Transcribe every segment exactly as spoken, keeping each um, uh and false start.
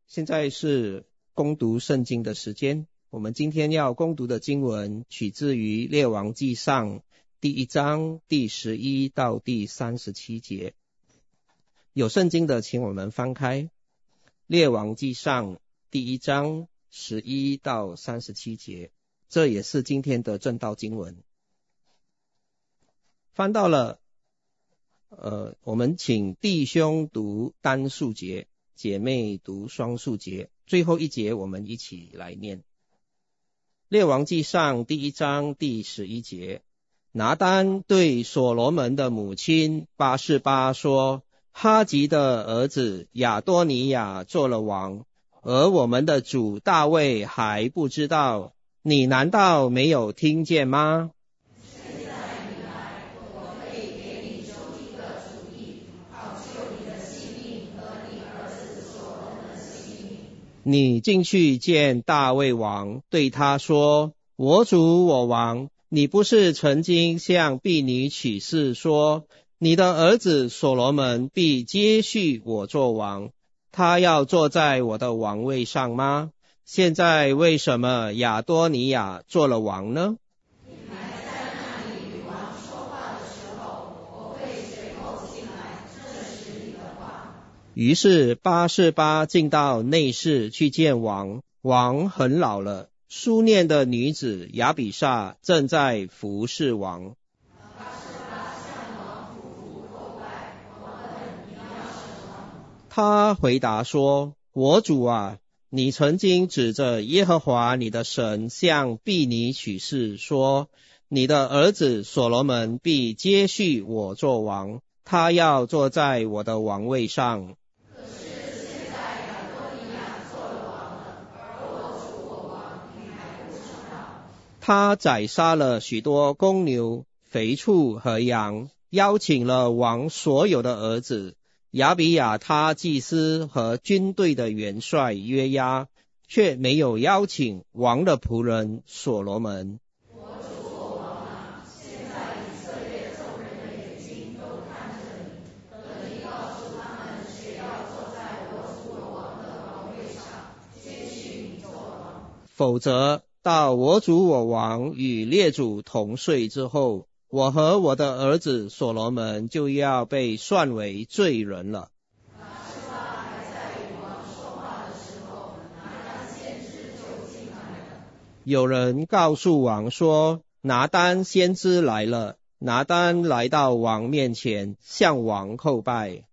现在是攻读圣经的时间。我们今天要攻读的经文取自于列王纪上第一章第十一到第三十七节。有圣经的请我们翻开列王纪上第一章十一到三十七节，这也是今天的正道经文。翻到了呃，我们请弟兄读单数节，姐妹读双数节，最后一节我们一起来念。列王纪上第一章第十一节，拿单对所罗门的母亲巴示巴说，哈吉的儿子亚多尼亚做了王，而我们的主大卫还不知道，你难道没有听见吗？你进去见大卫王，对他说，我主我王，你不是曾经向婢女起誓说，你的儿子所罗门必接续我做王，他要坐在我的王位上吗？现在为什么亚多尼亚做了王呢？于是巴示巴进到内室去见王，王很老了，书念的女子亚比煞正在服侍王。他回答说，我主啊，你曾经指着耶和华你的神向婢女起誓说，你的儿子所罗门必接续我做王，他要坐在我的王位上。他宰杀了许多公牛、肥畜和羊，邀请了王所有的儿子亚比亚他祭司和军队的元帅约押，却没有邀请王的仆人所罗门。否则到我主我王与列祖同睡之后，我和我的儿子所罗门就要被算为罪人了。有人告诉王说，拿单先知来了。拿单来到王面前，向王叩拜。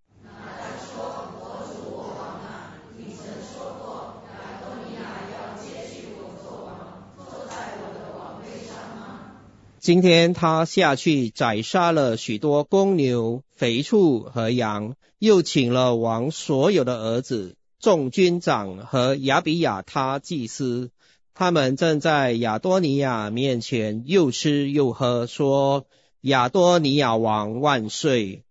今天他下去宰杀了许多公牛、肥畜和羊，又请了王所有的儿子、众军长和亚比亚他祭司，他们正在亚多尼亚面前又吃又喝，说，亚多尼亚王万岁。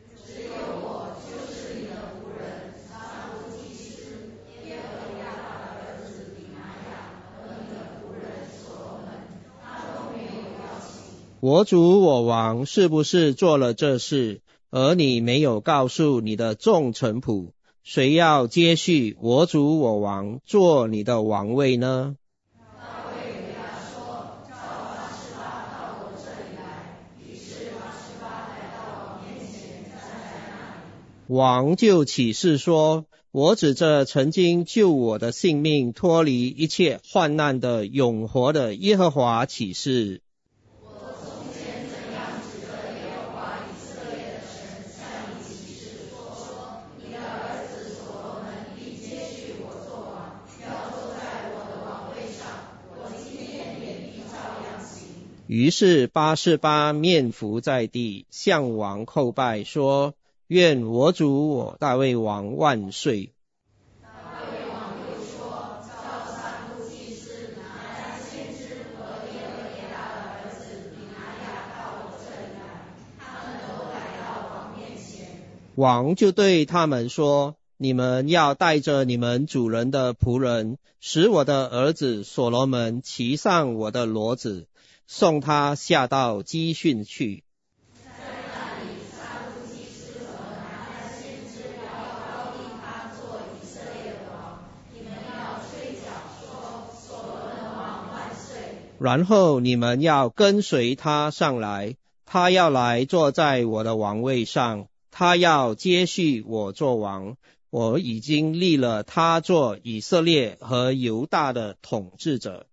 我主我王是不是做了这事，而你没有告诉你的众臣仆，谁要接续我主我王做你的王位呢？王就起誓说，我指着曾经救我的性命脱离一切患难的永活的耶和华起誓，于是巴示巴面伏在地，向王叩拜，说，愿我主我大卫王万岁。大卫王又说，照三部祭司拿单先知和耶和耶大的儿子比拿雅到我这里来，他们都来到王面前。王就对他们说，你们要带着你们主人的仆人，使我的儿子所罗门骑上我的骡子，送他下到基训去。 然后你们要跟随他上来，他要来坐在我的王位上，他要接续我做王。我已经立了他做以色列和犹大的统治者。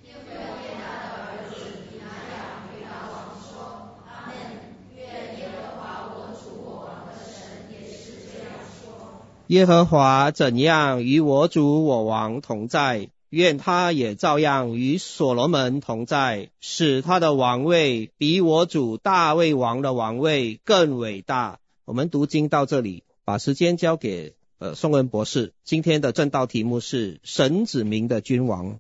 耶和华怎样与我主我王同在，愿他也照样与所罗门同在，使他的王位比我主大卫王的王位更伟大。我们读经到这里，把时间交给呃宋恩博士。今天的正道题目是神子民的君王。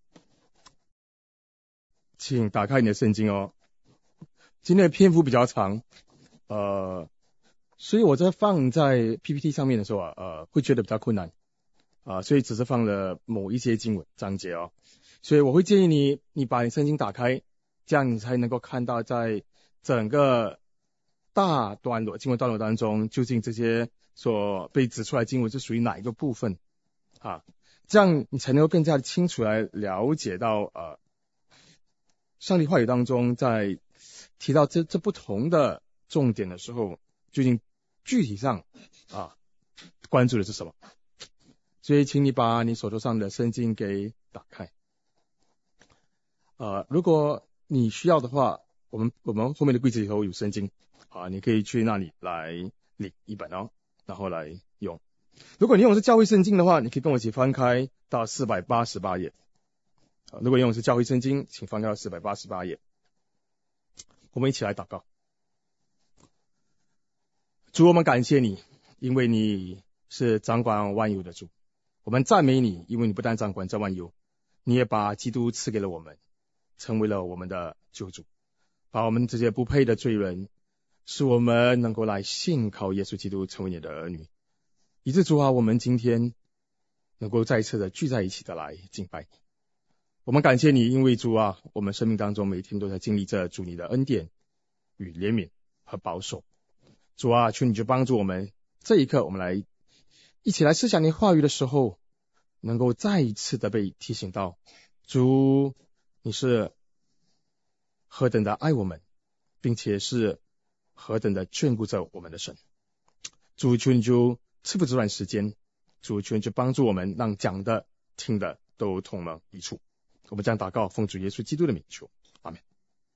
请打开你的圣经哦。今天的篇幅比较长，呃，所以我在放在 P P T 上面的时候啊，呃，会觉得比较困难啊、呃，所以只是放了某一些经文章节哦。所以我会建议你，你把你圣经打开，这样你才能够看到在整个大段落经文段落当中，究竟这些所被指出来经文是属于哪一个部分啊？这样你才能够更加清楚来了解到呃，上帝话语当中在提到这这不同的重点的时候，究竟具体上啊关注的是什么？所以请你把你手头上的圣经给打开。呃，如果你需要的话，我们我们后面的柜子里头有圣经啊，你可以去那里来领一本哦，然后来用。如果你用的是教会圣经的话，你可以跟我一起翻开到四百八十八页。啊，如果你用的是教会圣经，请翻开到四百八十八页。我们一起来祷告。主，我们感谢你，因为你是掌管万有的主。我们赞美你，因为你不但掌管这万有，你也把基督赐给了我们，成为了我们的救主，把我们这些不配的罪人，使我们能够来信靠耶稣基督，成为你的儿女。以致主啊，我们今天能够再次的聚在一起的来敬拜你。我们感谢你，因为主啊，我们生命当中每天都在经历着主你的恩典与怜悯和保守。主啊，求你就帮助我们，这一刻我们来一起来思想你话语的时候，能够再一次的被提醒到，主你是何等的爱我们，并且是何等的眷顾着我们的神。主，求你就赐福这段时间，主求你就帮助我们，让讲的听的都同门一处。我们将祷告奉主耶稣基督的名求，阿们。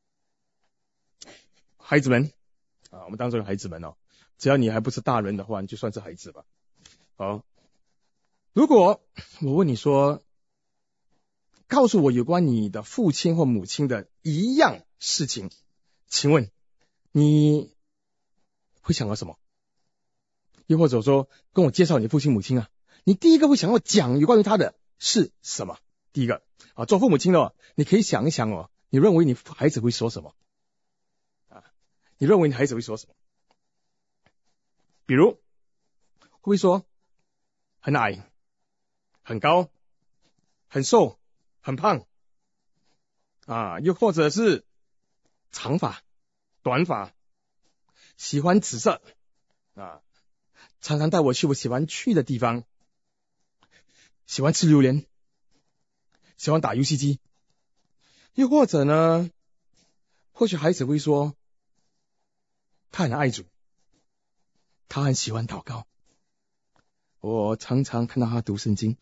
孩子们啊，我们当中有孩子们哦，只要你还不是大人的话，你就算是孩子吧。好，如果我问你说，告诉我有关你的父亲或母亲的一样事情，请问你会想到什么？又或者说跟我介绍你的父亲母亲啊，你第一个会想要讲有关于他的是什么？第一个啊，做父母亲的哦，你可以想一想哦，你认为你孩子会说什么啊？你认为你孩子会说什么？比如会不会说很矮、很高、很瘦、很胖啊？又或者是长发、短发，喜欢紫色啊，常常带我去我喜欢去的地方，喜欢吃榴莲，喜欢打游戏机。又或者呢，或许孩子会说他很爱主，他很喜欢祷告，我常常看到他读圣经，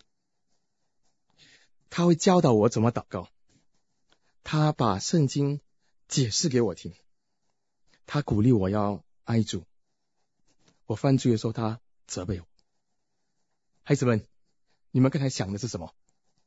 他会教导我怎么祷告，他把圣经解释给我听，他鼓励我要爱主，我犯罪的时候他责备我。孩子们，你们刚才想的是什么？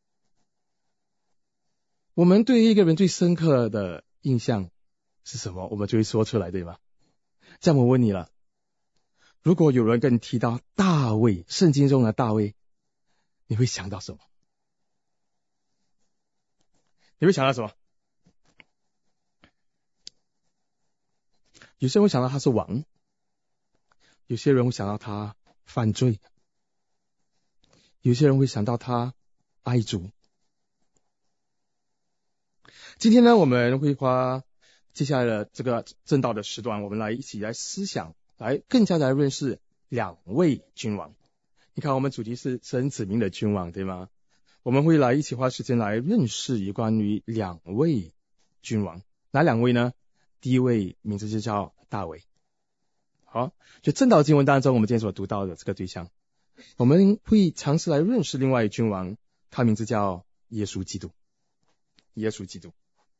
我们对一个人最深刻的印象是什么？我们就会说出来，对吧？这样我问你了，如果有人跟你提到大卫，圣经中的大卫，你会想到什么？你会想到什么？有些人会想到他是王，有些人会想到他犯罪，有些人会想到他爱主。今天呢，我们会花接下来的这个正道的时段，我们来一起来思想，来更加来认识两位君王。你看，我们主题是神子民的君王，对吗？ 我们会来一起花时间来认识有关于两位君王。哪两位呢？第一位名字就叫大卫。好，就正道经文当中我们今天所读到的这个对象，我们会尝试来认识另外一君王，他名字叫耶稣基督。耶稣基督。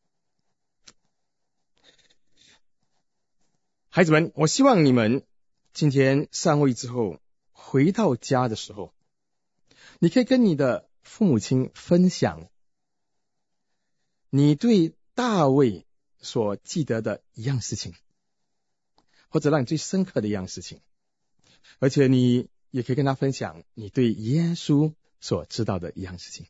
孩子们，我希望你们今天上位之后回到家的时候，你可以跟你的父母亲分享你对大卫所记得的一样事情，或者让你最深刻的一样事情，而且你也可以跟他分享你对耶稣所知道的一样事情。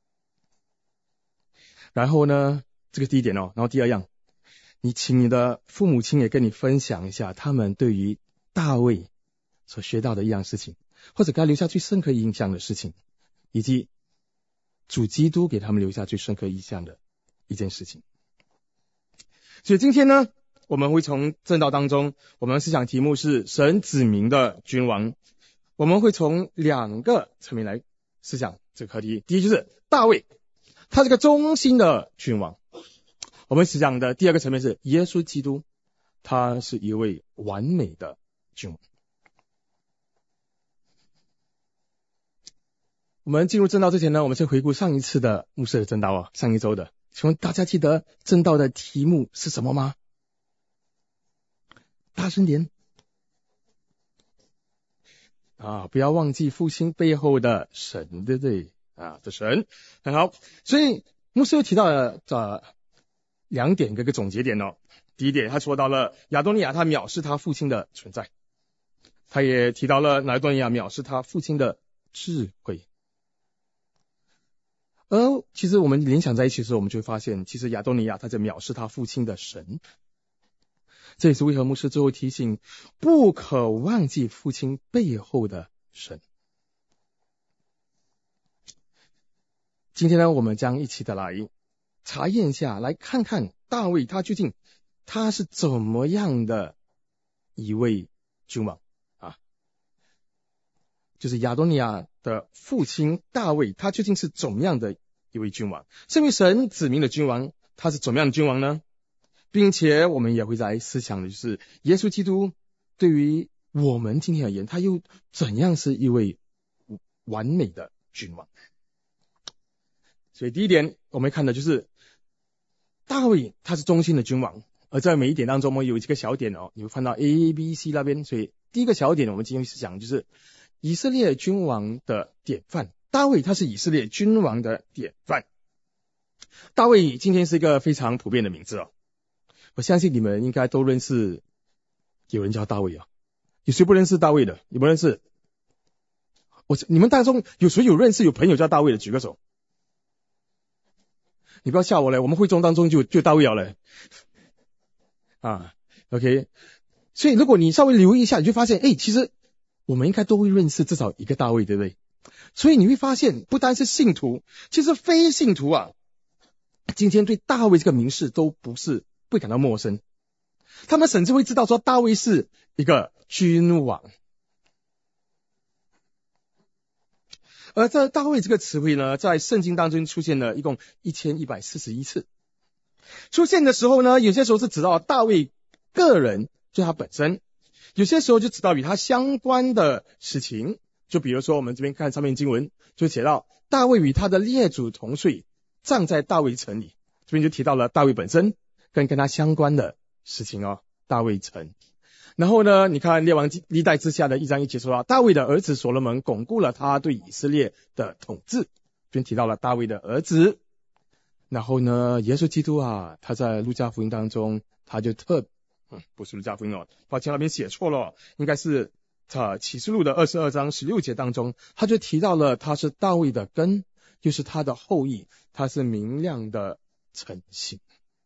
然后呢，这个第一点哦，然后第二样，你请你的父母亲也跟你分享一下他们对于大卫所学到的一样事情，或者给他留下最深刻印象的事情，以及主基督给他们留下最深刻印象的一件事情。所以今天呢，我们会从正道当中，我们思想题目是神指明的君王，我们会从两个层面来思想这个课题。第一就是大卫，他是个忠心的君王。我们思想的第二个层面是耶稣基督，他是一位完美的君王。我们进入正道之前呢，我们先回顾上一次的牧师的正道啊，上一周的。请问大家记得正道的题目是什么吗？大声点啊！不要忘记复兴背后的神，对不对啊？的神很好。所以牧师又提到了这两点跟个总结点哦。第一点，他说到了亚多尼亚他藐视他父亲的存在，他也提到了亚多尼亚藐视他父亲的智慧。而其实我们联想在一起的时候，我们就会发现，其实亚多尼亚他在藐视他父亲的神。这也是为何牧师最后提醒，不可忘记父亲背后的神。今天呢，我们将一起的来查验一下，来看看大卫他究竟他是怎么样的一位君王啊？就是亚多尼亚的父亲大卫，他究竟是怎么样的一位君王？身为神指明的君王，他是怎么样的君王呢？并且我们也会在思想的就是耶稣基督对于我们今天而言，他又怎样是一位完美的君王？所以第一点我们看的就是大卫他是忠心的君王，而在每一点当中我们有几个小点哦，你会看到 A、B、C 那边。所以第一个小点我们今天是讲就是以色列君王的典范，大卫他是以色列君王的典范。大卫今天是一个非常普遍的名字哦，我相信你们应该都认识有人叫大卫啊，有谁不认识大卫的？有没有认识？我你们当中有谁有认识有朋友叫大卫的？举个手。你不要吓我嘞，我们会众当中就就大卫了嘞。啊 ，OK。所以如果你稍微留意一下，你就发现，哎，其实我们应该都会认识至少一个大卫，对不对？所以你会发现，不单是信徒，其实非信徒啊，今天对大卫这个名士都不是不会感到陌生，他们甚至会知道说大卫是一个君王。而这大卫这个词汇呢，在圣经当中出现了一共一千一百四十一次。出现的时候呢，有些时候是指到大卫个人，就他本身；有些时候就指到与他相关的事情。就比如说我们这边看上面经文，就写到大卫与他的列祖同睡，葬在大卫城里。这边就提到了大卫本身跟跟他相关的事情哦，大卫城。然后呢，你看列王历代之下的一章一节说到，大卫的儿子所罗门巩固了他对以色列的统治，这边提到了大卫的儿子。然后呢，耶稣基督啊，他在路加福音当中，他就特嗯，不是路加福音哦，抱歉那边写错了，应该是他启示录的二十二章十六节当中，他就提到了他是大卫的根，又是他的后裔，他是明亮的晨星。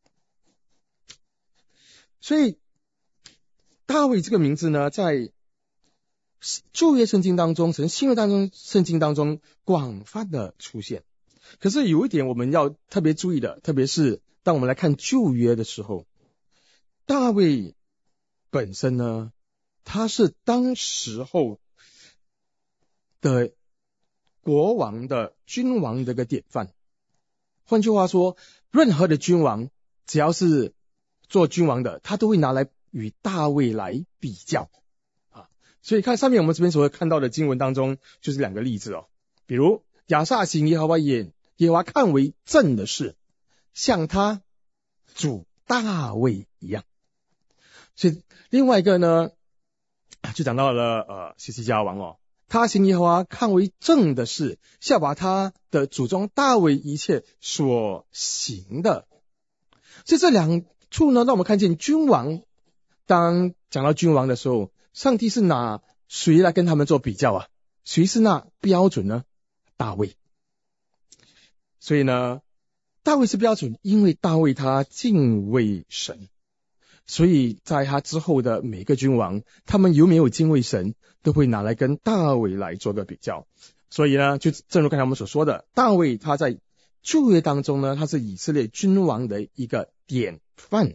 所以大卫这个名字呢，在旧约圣经当中，从新约当中圣经当中广泛的出现。可是有一点我们要特别注意的，特别是当我们来看旧约的时候，大卫本身呢，他是当时候的国王的君王的一个典范。换句话说，任何的君王只要是做君王的，他都会拿来与大卫来比较啊。所以看上面我们这边所会看到的经文当中，就是两个例子哦。比如亚萨行耶和华眼耶和华看为正的事，像他主大卫一样。所以另外一个呢，就讲到了呃西西家王哦，他行耶和华看为正的事，效法他的祖宗大卫一切所行的。所以这两处呢，让我们看见君王，当讲到君王的时候，上帝是拿谁来跟他们做比较啊？谁是那标准呢？大卫。所以呢，大卫是标准，因为大卫他敬畏神，所以在他之后的每个君王，他们有没有敬畏神，都会拿来跟大卫来做个比较。所以呢，就正如刚才我们所说的，大卫他在旧约当中呢，他是以色列君王的一个典范。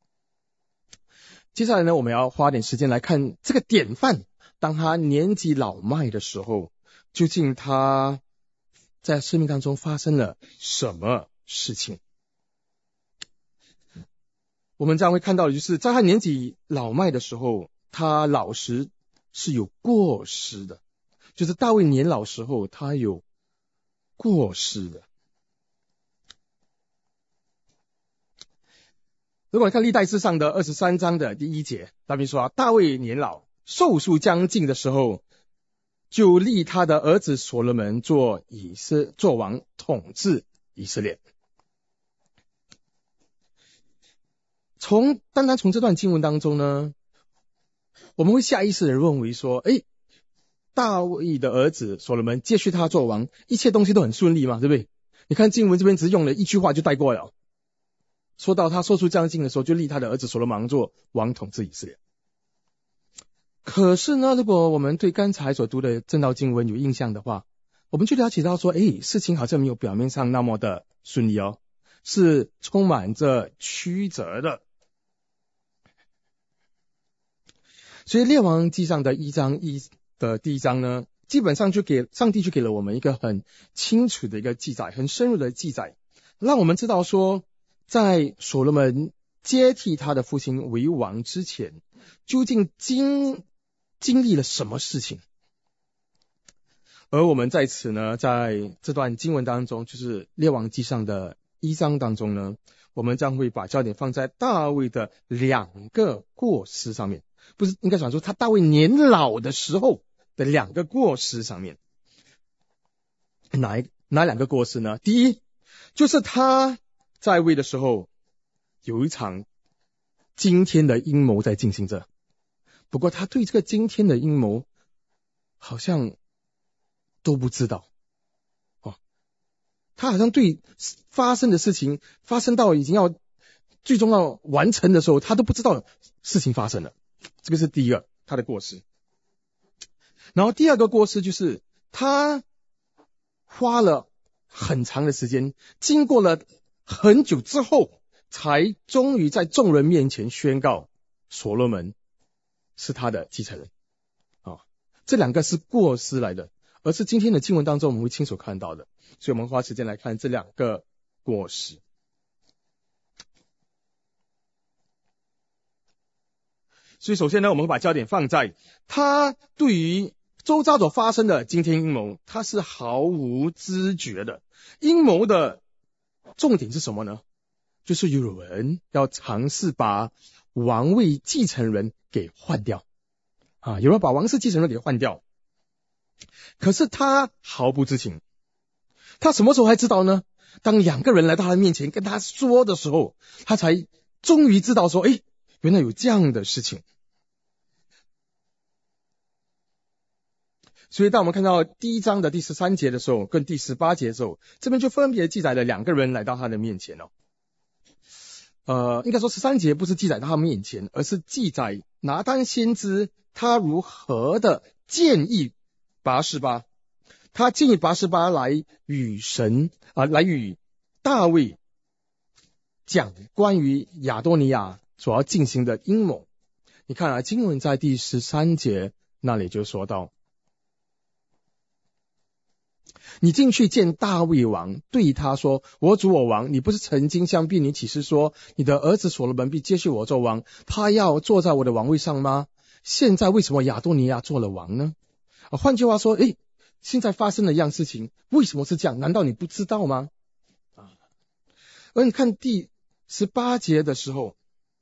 接下来呢，我们要花点时间来看这个典范，当他年纪老迈的时候，究竟他在生命当中发生了什么事情。我们将会看到的就是在他年纪老迈的时候，他老实是有过失的，就是大卫年老时候他有过失的。如果你看历代志上的二十三章的第一节，那边说啊，大卫年老寿数将近的时候，就立他的儿子所罗门做以色做王，统治以色列。从单单从这段经文当中呢，我们会下意识的认为说，诶，大卫的儿子所罗门接续他做王，一切东西都很顺利嘛，对不对？你看经文这边只用了一句话就带过了，说到他寿数将近的时候，就立他的儿子所罗门做王，统治以色列。可是呢，如果我们对刚才所读的正道经文有印象的话，我们就了解到说，诶，事情好像没有表面上那么的顺利哦，是充满着曲折的。所以列王记上的一章一的第一章呢，基本上就给上帝就给了我们一个很清楚的一个记载，很深入的记载，让我们知道说，在所罗门接替他的父亲为王之前，究竟经经历了什么事情。而我们在此呢，在这段经文当中，就是列王记上的一章当中呢，我们将会把焦点放在大卫的两个过失上面，不是应该讲说他大卫年老的时候的两个过失上面。哪一哪两个过失呢？第一，就是他在位的时候有一场惊天的阴谋在进行着，不过他对这个惊天的阴谋好像都不知道哦，他好像对发生的事情发生到已经要最终要完成的时候，他都不知道事情发生了。这个是第一个他的过失。然后第二个过失就是他花了很长的时间，经过了很久之后，才终于在众人面前宣告所罗门是他的继承人啊，这两个是过失来的，而是今天的经文当中我们会清楚看到的。所以我们花时间来看这两个过失。所以首先呢，我们会把焦点放在他对于周遭所发生的惊天阴谋，他是毫无知觉的。阴谋的重点是什么呢？就是有人要尝试把王位继承人给换掉啊，有人把王室继承人给换掉。可是他毫不知情，他什么时候才知道呢？当两个人来到他面前跟他说的时候，他才终于知道说，诶，原来有这样的事情。所以当我们看到第一章的第十三节的时候跟第十八节的时候，这边就分别记载了两个人来到他的面前哦。呃，应该说十三节不是记载到他面前，而是记载拿单先知他如何的建议拔示巴，他建议拔示巴来与神啊、呃，来与大卫讲关于亚多尼亚所要进行的阴谋。你看啊，经文在第十三节那里就说到， 你进去见大卫王，对他说，我主我王，你不是曾经向婢女起誓说，你的儿子所罗门必接续我做王，他要坐在我的王位上吗？现在为什么亚多尼亚做了王呢？啊，换句话说，诶，现在发生了一样事情，为什么是这样？难道你不知道吗？啊，而你看第十八节的时候，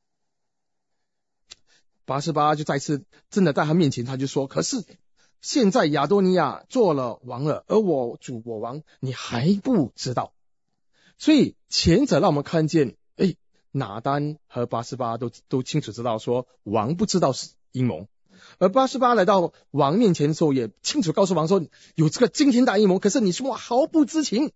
八十八就再次真的在他面前，他就说，可是现在亚多尼亚做了王了，而我主我王你还不知道。所以前者让我们看见，诶，拿单和八十八都都清楚知道说王不知道是阴谋，而八十八来到王面前的时候，也清楚告诉王说有这个惊天大阴谋，可是你说我毫不知情。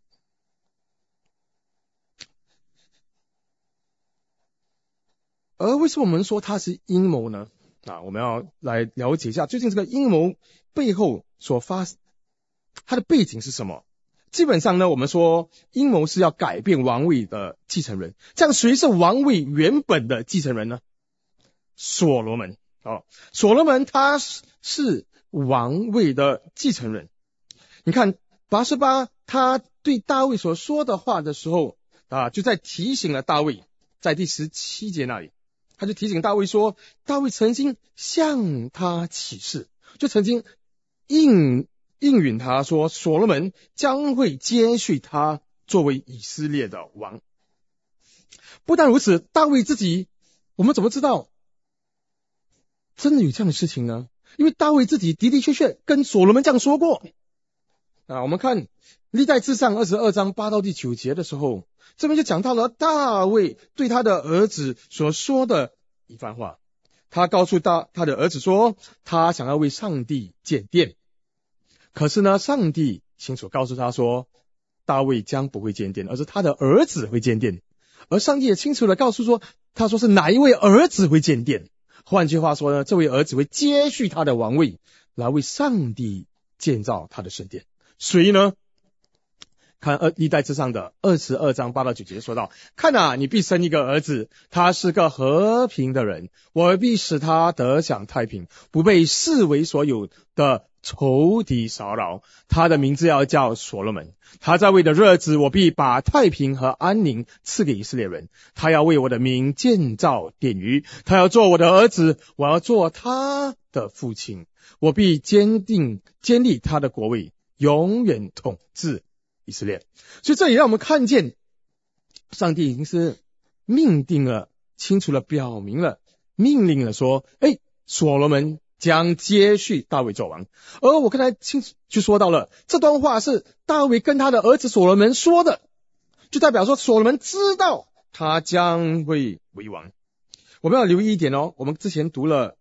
而为什么我们说它是阴谋呢？啊，我们要来了解一下究竟这个阴谋背后所发它的背景是什么。基本上呢，我们说阴谋是要改变王位的继承人，这样谁是王位原本的继承人呢？所罗门。哦，所罗门他是王位的继承人。你看八十八他对大卫所说的话的时候啊，就在提醒了大卫，在第十七节那里他就提醒大卫说，大卫曾经向他起誓，就曾经应应允他说，所罗门将会接续他作为以色列的王。不但如此，大卫自己，我们怎么知道真的有这样的事情呢？因为大卫自己的的确确跟所罗门这样说过。啊，我们看历代志上二十二章八到第九节的时候，这边就讲到了大卫对他的儿子所说的一番话。他告诉大他的儿子说，他想要为上帝建殿，可是呢，上帝清楚告诉他说，大卫将不会建殿，而是他的儿子会建殿。而上帝也清楚的告诉说，他说是哪一位儿子会建殿。换句话说呢，这位儿子会接续他的王位，来为上帝建造他的圣殿。谁呢？看二历代志上的二十二章八到九节说到，看啊，你必生一个儿子，他是个和平的人，我必使他得享太平，不被视为所有的仇敌骚扰。他的名字要叫所罗门，他在位的日子，我必把太平和安宁赐给以色列人。他要为我的名建造殿宇，他要做我的儿子，我要做他的父亲，我必坚定坚立他的国位，永远统治以色列。所以这也让我们看见，上帝已经是命定了，清楚了表明了，命令了说，诶，所罗门将接续大卫做王。而我刚才清楚就说到了，这段话是大卫跟他的儿子所罗门说的，就代表说所罗门知道他将会为王。我们要留意一点哦，我们之前读了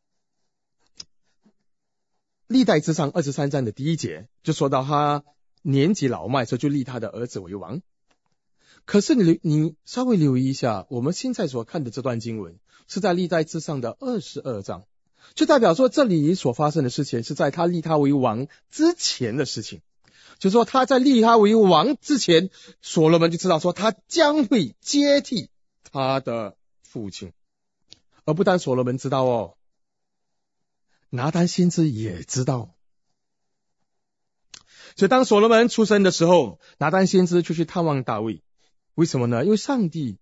历代志上二十三章的第一节，就说到他年纪老迈，所以就立他的儿子为王。可是你你稍微留意一下，我们现在所看的这段经文是在历代志上的二十二章，就代表说这里所发生的事情是在他立他为王之前的事情。就是说他在立他为王之前，所罗门就知道说他将会接替他的父亲。而不但所罗门知道哦，拿单先知也知道。所以当所罗门出生的时候，拿单先知就去探望大卫。为什么呢？因为上帝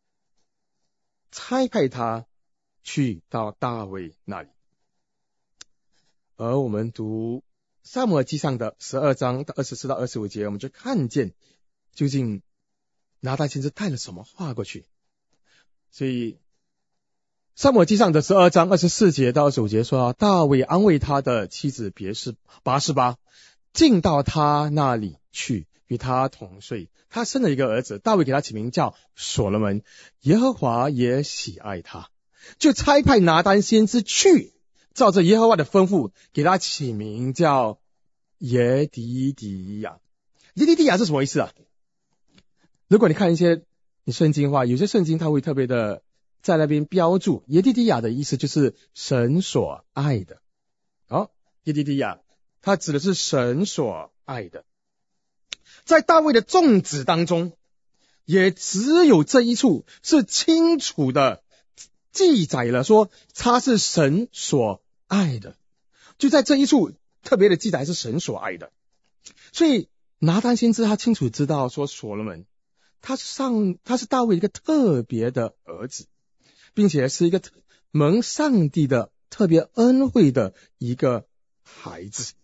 差派他去到大卫那里。而我们读撒母耳记上的十二章二十四到二十五节，我们就看见究竟拿单先知带了什么话过去。所以撒母耳记上的十二章二十四节到二十五节说，大卫安慰他的妻子别是拔示巴，进到他那里去，与他同睡。他生了一个儿子，大卫给他起名叫所罗门，耶和华也喜爱他，就差派拿单先知去，照着耶和华的吩咐，给他起名叫耶底底亚。耶底底亚是什么意思啊？如果你看一些你圣经的话，有些圣经它会特别的在那边标注，耶底底亚的意思就是神所爱的。好，耶底底亚它指的是神所爱的。在大卫的众子当中，也只有这一处是清楚的记载了说他是神所爱的，就在这一处特别的记载是神所爱的。 所以拿单先知他清楚知道说所罗门他是上他是大卫一个特别的儿子，并且是一个蒙上帝的特别恩惠的一个孩子。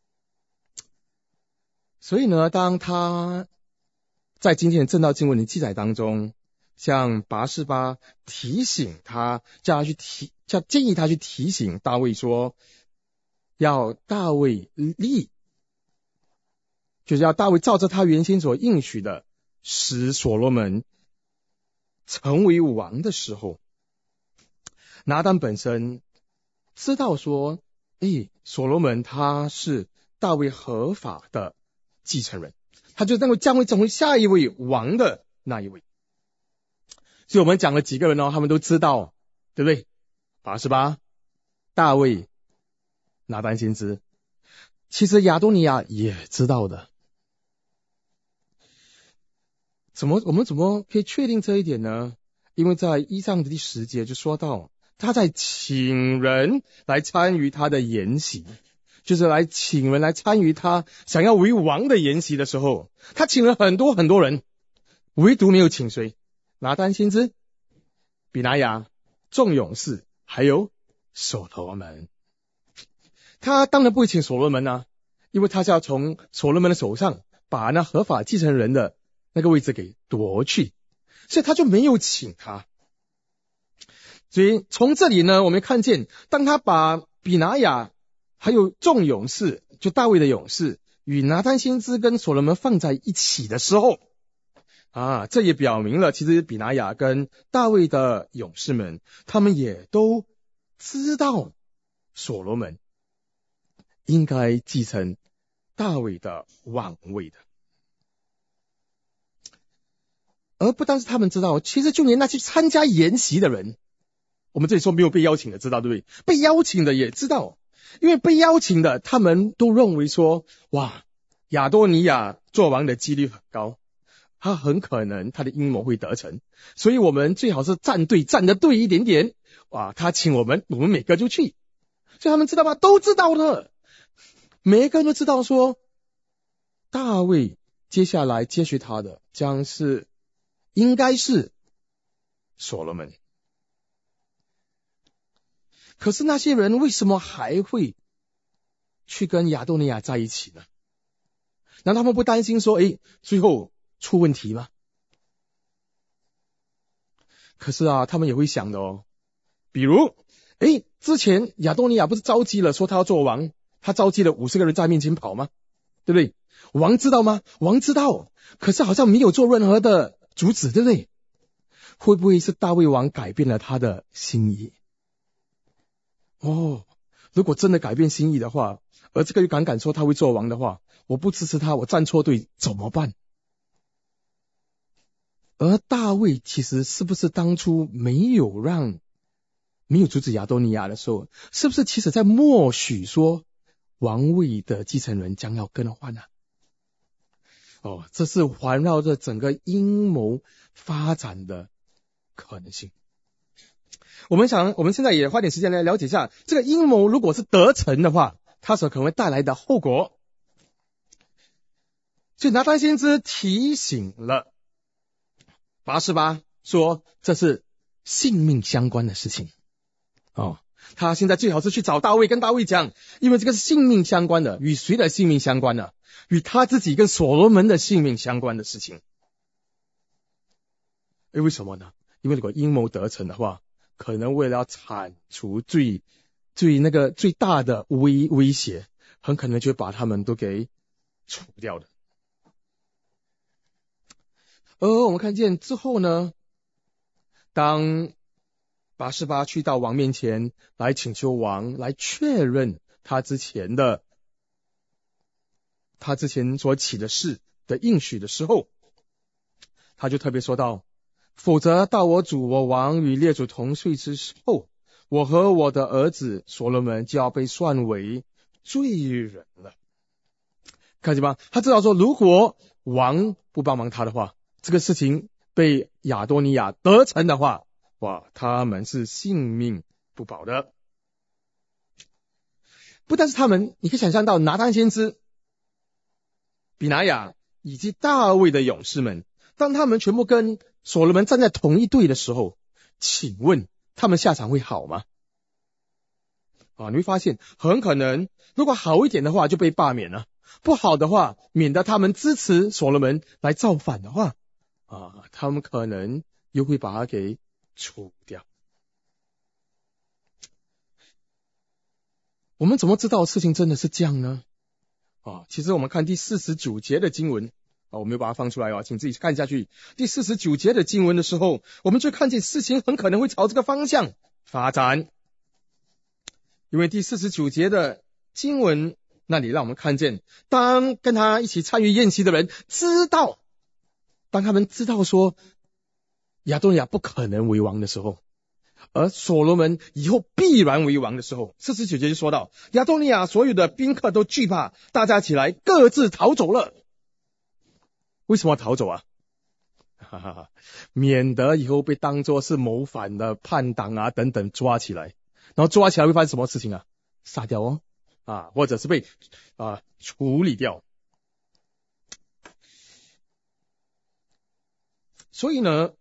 所以呢，当他在今天的正道经文的记载当中，像拔示巴提醒他，叫他去提，叫建议他去提醒大卫说，要大卫立，就是要大卫照着他原先所应许的，使所罗门成为王的时候，拿单本身知道说，诶，所罗门他是大卫合法的继承人，他就能够将会成为下一位王的那一位。所以我们讲了几个人哦，他们都知道，对不对？拔示巴、大卫、拿单先知，其实亚多尼亚也知道的。怎么我们怎么可以确定这一点呢？因为在一章的第十节就说到，他在请人来参与他的筵席，就是来请人来参与他想要为王的筵席的时候，他请了很多很多人，唯独没有请谁？拿单先知、比拿雅、众勇士，还有所罗门。他当然不会请所罗门啊，因为他是要从所罗门的手上把那合法继承人的那个位置给夺去，所以他就没有请他。所以从这里呢，我们看见，当他把比拿雅还有众勇士，就大卫的勇士，与拿单先知跟所罗门放在一起的时候，啊，这也表明了，其实比拿雅跟大卫的勇士们，他们也都知道所罗门应该继承大卫的王位的。而不单是他们知道，其实就连那些参加筵席的人，我们这里说没有被邀请的知道，对不对？被邀请的也知道，因为被邀请的他们都认为说，哇，亚多尼亚做王的几率很高，他很可能他的阴谋会得逞，所以我们最好是站队站得对一点点，哇，他请我们，我们每个就去。所以他们知道吗？都知道的，每一个人都知道说，大卫接下来接续他的将是应该是所罗门。可是那些人为什么还会去跟亚多尼亚在一起呢？难道他们不担心说，诶，最后出问题吗？可是啊，他们也会想的哦，比如，诶，之前亚多尼亚不是召集了说他要做王，他召集了五十个人在面前跑吗？对不对？王知道吗？王知道，可是好像没有做任何的阻止，对不对？会不会是大卫王改变了他的心意？哦，如果真的改变心意的话，而这个又敢敢说他会做王的话，我不支持他，我站错队怎么办？而大卫其实是不是当初没有让没有阻止亚多尼亚的时候，是不是其实在默许说王位的继承人将要更换呢？哦，这是环绕着整个阴谋发展的可能性。我们想，我们现在也花点时间来了解一下，这个阴谋如果是得逞的话，它所可能会带来的后果。所以拿单先知提醒了拔示巴说，这是性命相关的事情。哦，他现在最好是去找大卫，跟大卫讲，因为这个是性命相关的，与谁的性命相关的？与他自己跟所罗门的性命相关的事情。诶，为什么呢？因为如果阴谋得逞的话，可能为了要铲除最最那个最大的威威胁，很可能就会把他们都给除掉的。而我们看见之后呢，当拔示巴去到王面前来请求王来确认他之前的他之前所起的事的应许的时候，他就特别说到，否则到我主我王与列祖同睡之后，我和我的儿子所罗门就要被算为罪人了。看见吗？他知道说，如果王不帮忙他的话，这个事情被亚多尼亚得逞的话，哇，他们是性命不保的。不但是他们，你可以想象到拿单先知， 比拿雅以及大卫的勇士们，当他们全部跟所罗门站在同一队的时候，请问他们下场会好吗？啊，你会发现很可能，如果好一点的话就被罢免了，不好的话，免得他们支持所罗门来造反的话，啊，他们可能又会把他给除掉。我们怎么知道事情真的是这样呢？啊，其实我们看第四十九节的经文啊，我没有把它放出来啊，请自己看下去。第四十九节的经文的时候，我们就看见事情很可能会朝这个方向发展。因为第四十九节的经文那里让我们看见，当跟他一起参与宴席的人知道，当他们知道说亚多尼雅不可能为王的时候，而所罗门以后必然为王的时候，四十九节就说到，亚多尼雅所有的宾客都惧怕，大家起来各自逃走了。为什么要逃走啊？哈哈哈，免得以后被当作是谋反的叛党啊等等抓起来，然后抓起来会发生什么事情啊？杀掉哦，啊，或者是被啊处理掉。所以呢，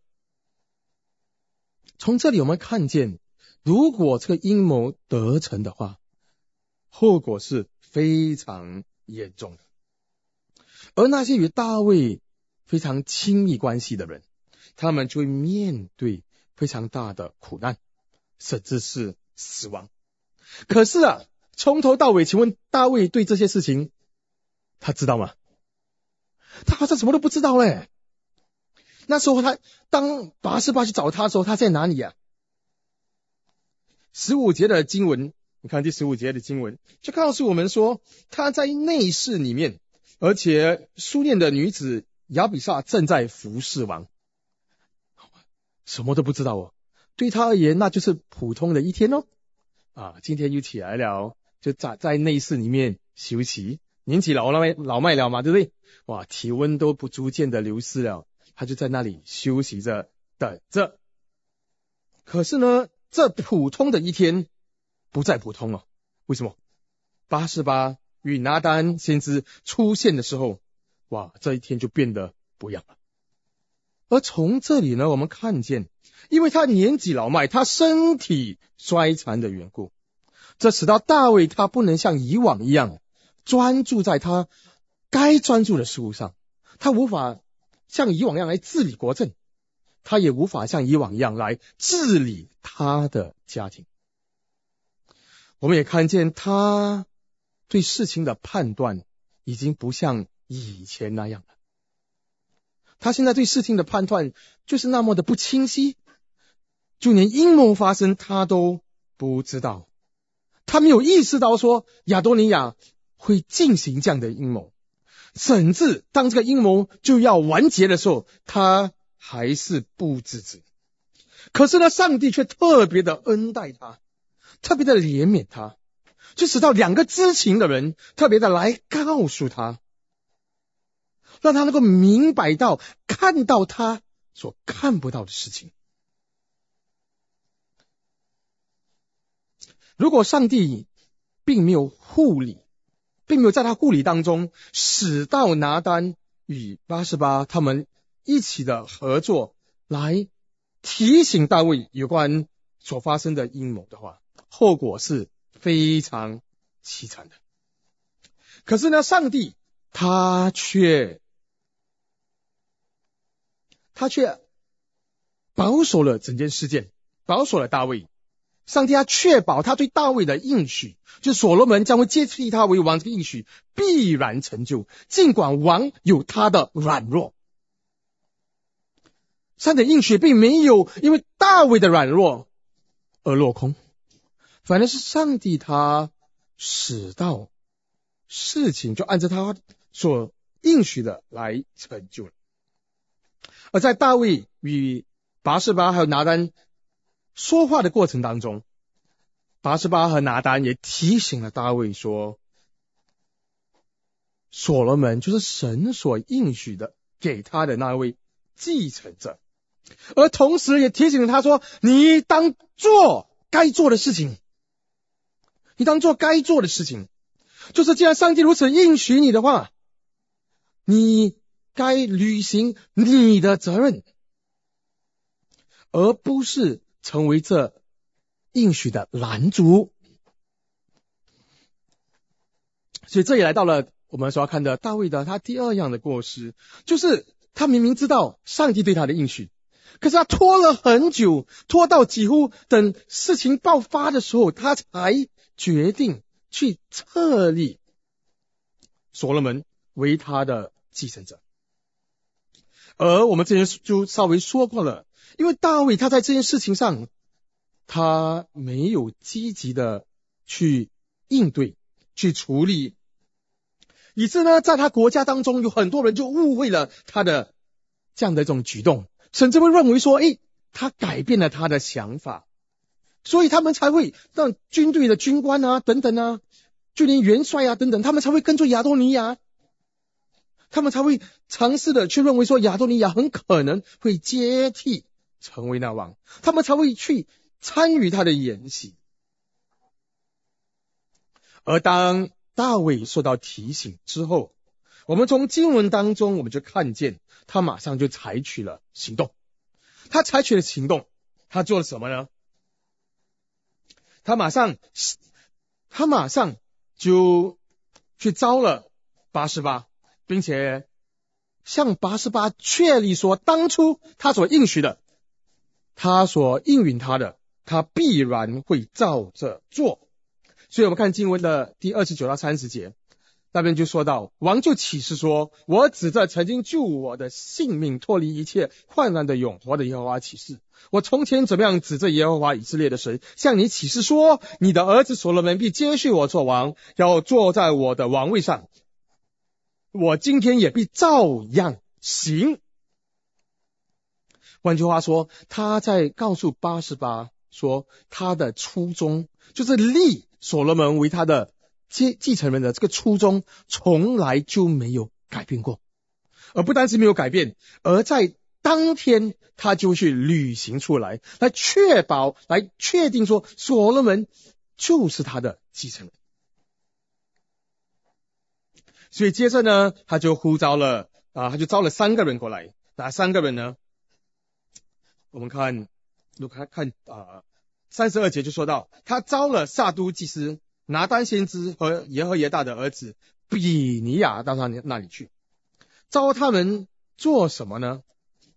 从这里我们看见，如果这个阴谋得逞的话，后果是非常严重的。而那些与大卫非常亲密关系的人，他们就会面对非常大的苦难，甚至是死亡。可是啊，从头到尾，请问大卫对这些事情他知道吗？他好像什么都不知道嘞。那时候他当拔示巴去找他的时候，他在哪里啊？十五节的经文，你看第十五节的经文就告诉我们说，他在内室里面，而且苏念的女子亚比煞正在服侍王，什么都不知道哦。对他而言，那就是普通的一天哦。啊，今天又起来了，就在在内室里面休息，年纪老迈老迈了嘛，对不对？哇，体温都不逐渐的流失了，他就在那里休息着等着。可是呢，这普通的一天不再普通了。为什么？八十八与拿单先知出现的时候，哇，这一天就变得不一样了。而从这里呢，我们看见，因为他年纪老迈，他身体衰残的缘故，这使到大卫他不能像以往一样专注在他该专注的事物上，他无法像以往一样来治理国政，他也无法像以往一样来治理他的家庭。我们也看见他对事情的判断已经不像以前那样了。他现在对事情的判断就是那么的不清晰，就连阴谋发生他都不知道。他没有意识到说亚多尼雅会进行这样的阴谋，甚至当这个阴谋就要完结的时候，他还是不自知。可是呢，上帝却特别的恩待他，特别的怜悯他，就使到两个知情的人特别的来告诉他，让他能够明白到看到他所看不到的事情。如果上帝并没有护理，并没有在他护理当中使到拿单与八十八他们一起的合作来提醒大卫有关所发生的阴谋的话，后果是非常凄惨的。可是呢，上帝他却他却保守了整件事件，保守了大卫。上帝要确保他对大卫的应许，就所罗门将会接替他为王这个应许必然成就，尽管王有他的软弱。上帝的应许并没有因为大卫的软弱而落空，反而是上帝他使到事情就按照他所应许的来成就了。而在大卫与拔示巴还有拿单说话的过程当中，拔示巴和拿单也提醒了大卫说，所罗门就是神所应许的给他的那位继承者，而同时也提醒了他说，你当做该做的事情，你当做该做的事情，就是既然上帝如此应许你的话， 你该履行你的责任，而不是成为这应许的拦阻。所以这也来到了我们所要看的大卫的他第二样的过失，就是他明明知道上帝对他的应许，可是他拖了很久，拖到几乎等事情爆发的时候，他才决定去册立所罗门为他的继承者。而我们之前就稍微说过了，因为大卫他在这件事情上他没有积极的去应对去处理，以致呢在他国家当中有很多人就误会了他的这样的一种举动，甚至会认为说诶他改变了他的想法，所以他们才会让军队的军官啊等等啊，就连元帅啊等等，他们才会跟着亚多尼亚，他们才会尝试的去认为说亚多尼亚很可能会接替成为那王，他们才会去参与他的演习。而当大卫受到提醒之后，我们从经文当中我们就看见他马上就采取了行动。他采取了行动，他做了什么呢？他马上他马上就去招了八十八，并且向八十八确立说当初他所应许的，他所应允他的，他必然会照着做。所以我们看经文的第二十九到三十节，那边就说到，王就起誓说，我指着曾经救我的性命脱离一切患难的永活的耶和华起誓，我从前怎么样指着耶和华以色列的神向你起誓说，你的儿子所罗门必接续我做王，要坐在我的王位上，我今天也必照样行。换句话说，他在告诉八十八说，他的初衷就是立所罗门为他的继继承人的这个初衷从来就没有改变过，而不单是没有改变，而在当天他就去履行出来，来确保来确定说所罗门就是他的继承人。所以接着呢，他就呼召了啊，他就招了三个人过来。哪三个人呢？我们看如果看啊三十二节就说到，他招了撒都祭司拿单先知和耶和耶大的儿子比尼亚到他那里去。招他们做什么呢？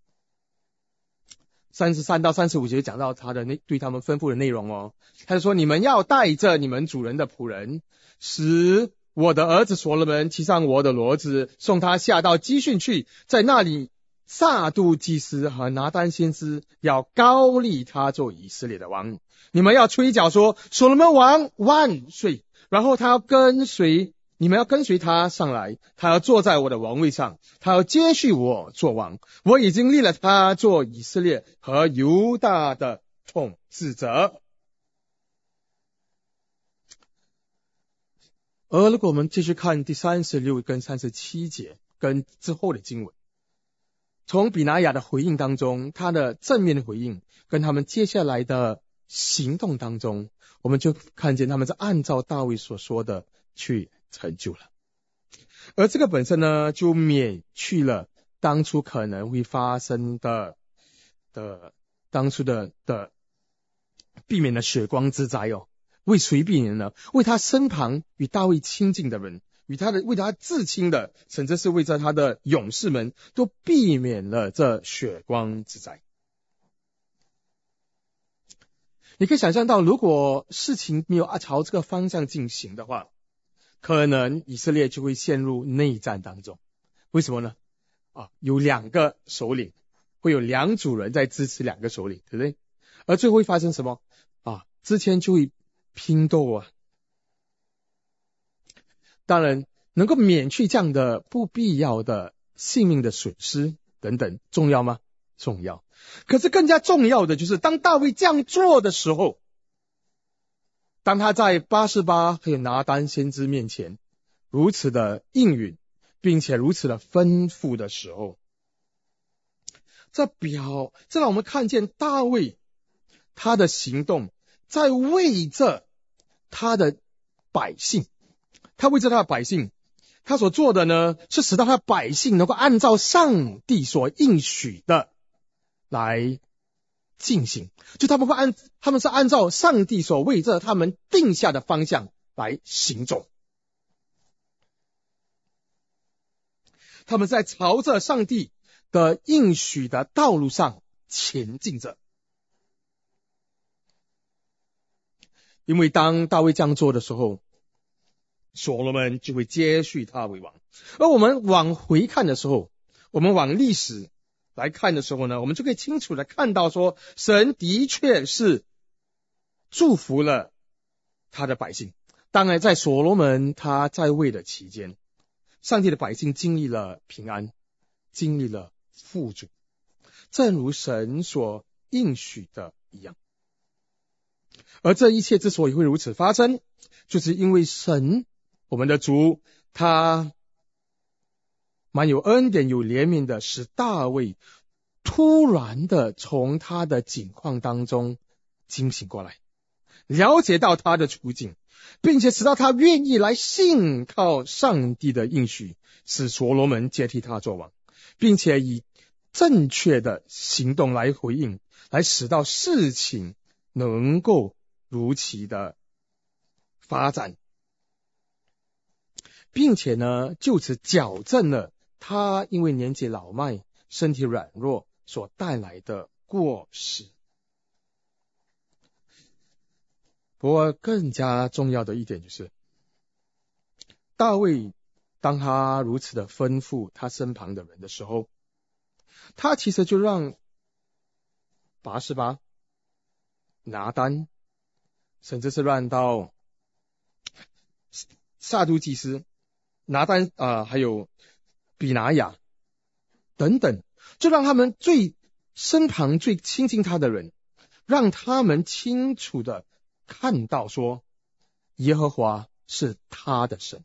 三十三到三十五节讲到他的那对他们吩咐的内容哦。他就说，你们要带着你们主人的仆人，使我的儿子所罗门骑上我的骡子，送他下到基训去，在那里撒都祭司和拿单先知要高立他做以色列的王。你们要吹角说，所罗门王万岁，然后他要跟随，你们要跟随他上来，他要坐在我的王位上，他要接续我做王，我已经立了他做以色列和犹大的统治者。而如果我们继续看第三十六跟三十七节跟之后的经文，从比拿雅的回应当中，他的正面的回应跟他们接下来的行动当中，我们就看见他们是按照大卫所说的去成就了。而这个本身呢，就免去了当初可能会发生的的当初的的避免了血光之灾哦。为谁避免呢？为他身旁与大卫亲近的人，与他的为他至亲的，甚至是为着他的勇士们，都避免了这血光之灾。你可以想象到，如果事情没有朝这个方向进行的话，可能以色列就会陷入内战当中。为什么呢？啊，有两个首领，会有两组人在支持两个首领，对不对？而最后会发生什么？啊，之前就会拼斗啊。当然，能够免去这样的不必要的性命的损失等等，重要吗？重要。可是更加重要的就是，当大卫这样做的时候，当他在八十八还有拿单先知面前如此的应允，并且如此的吩咐的时候，这表这让我们看见大卫他的行动在为着他的百姓，他为着他的百姓他所做的呢，是使到他百姓能够按照上帝所应许的来进行，就他们会按他们是按照上帝所为着他们定下的方向来行走，他们在朝着上帝的应许的道路上前进着。因为当大卫这样做的时候，所罗门就会接续他为王。而我们往回看的时候，我们往历史来看的时候呢，我们就可以清楚的看到说，神的确是祝福了他的百姓。当然在所罗门他在位的期间，上帝的百姓经历了平安，经历了富足，正如神所应许的一样。而这一切之所以会如此发生，就是因为神，我们的主，他蛮有恩典有怜悯的，使大卫突然的从他的境况当中惊醒过来，了解到他的处境，并且使到他愿意来信靠上帝的应许，使所罗门接替他做王，并且以正确的行动来回应，来使到事情能够如期的发展，并且呢，就此矫正了他因为年纪老迈、身体软弱所带来的过失。不过更加重要的一点就是，大卫当他如此的吩咐他身旁的人的时候，他其实就让拔示巴、拿单，甚至是让到撒都祭司拿单啊、呃，还有比拿雅等等，就让他们最身旁最亲近他的人，让他们清楚的看到说，耶和华是他的神。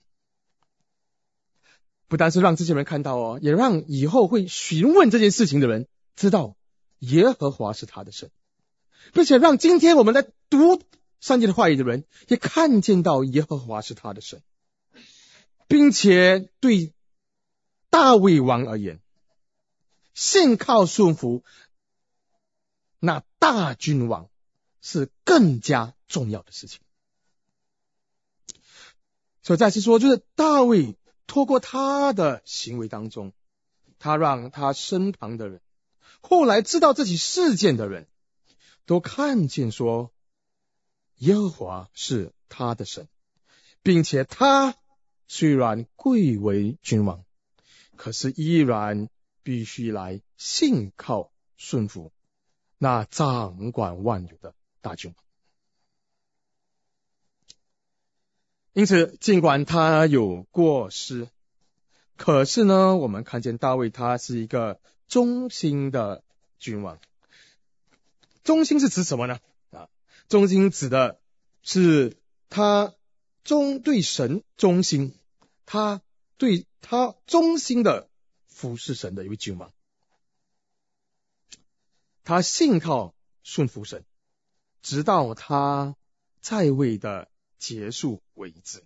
不单是让这些人看到哦，也让以后会询问这件事情的人知道耶和华是他的神，并且让今天我们来读上帝的话语的人也看见到耶和华是他的神，并且对大卫王而言，信靠顺服那大君王是更加重要的事情。所以再次说，就是大卫透过他的行为当中，他让他身旁的人，后来知道这起事件的人，都看见说耶和华是他的神，并且他虽然贵为君王，可是依然必须来信靠顺服那掌管万有的大君王。因此尽管他有过失，可是呢，我们看见大卫他是一个忠心的君王。忠心是指什么呢？啊，忠心指的是他忠对神忠心，他对他忠心的服侍神的一位君王。他信靠顺服神，直到他在位的结束为止。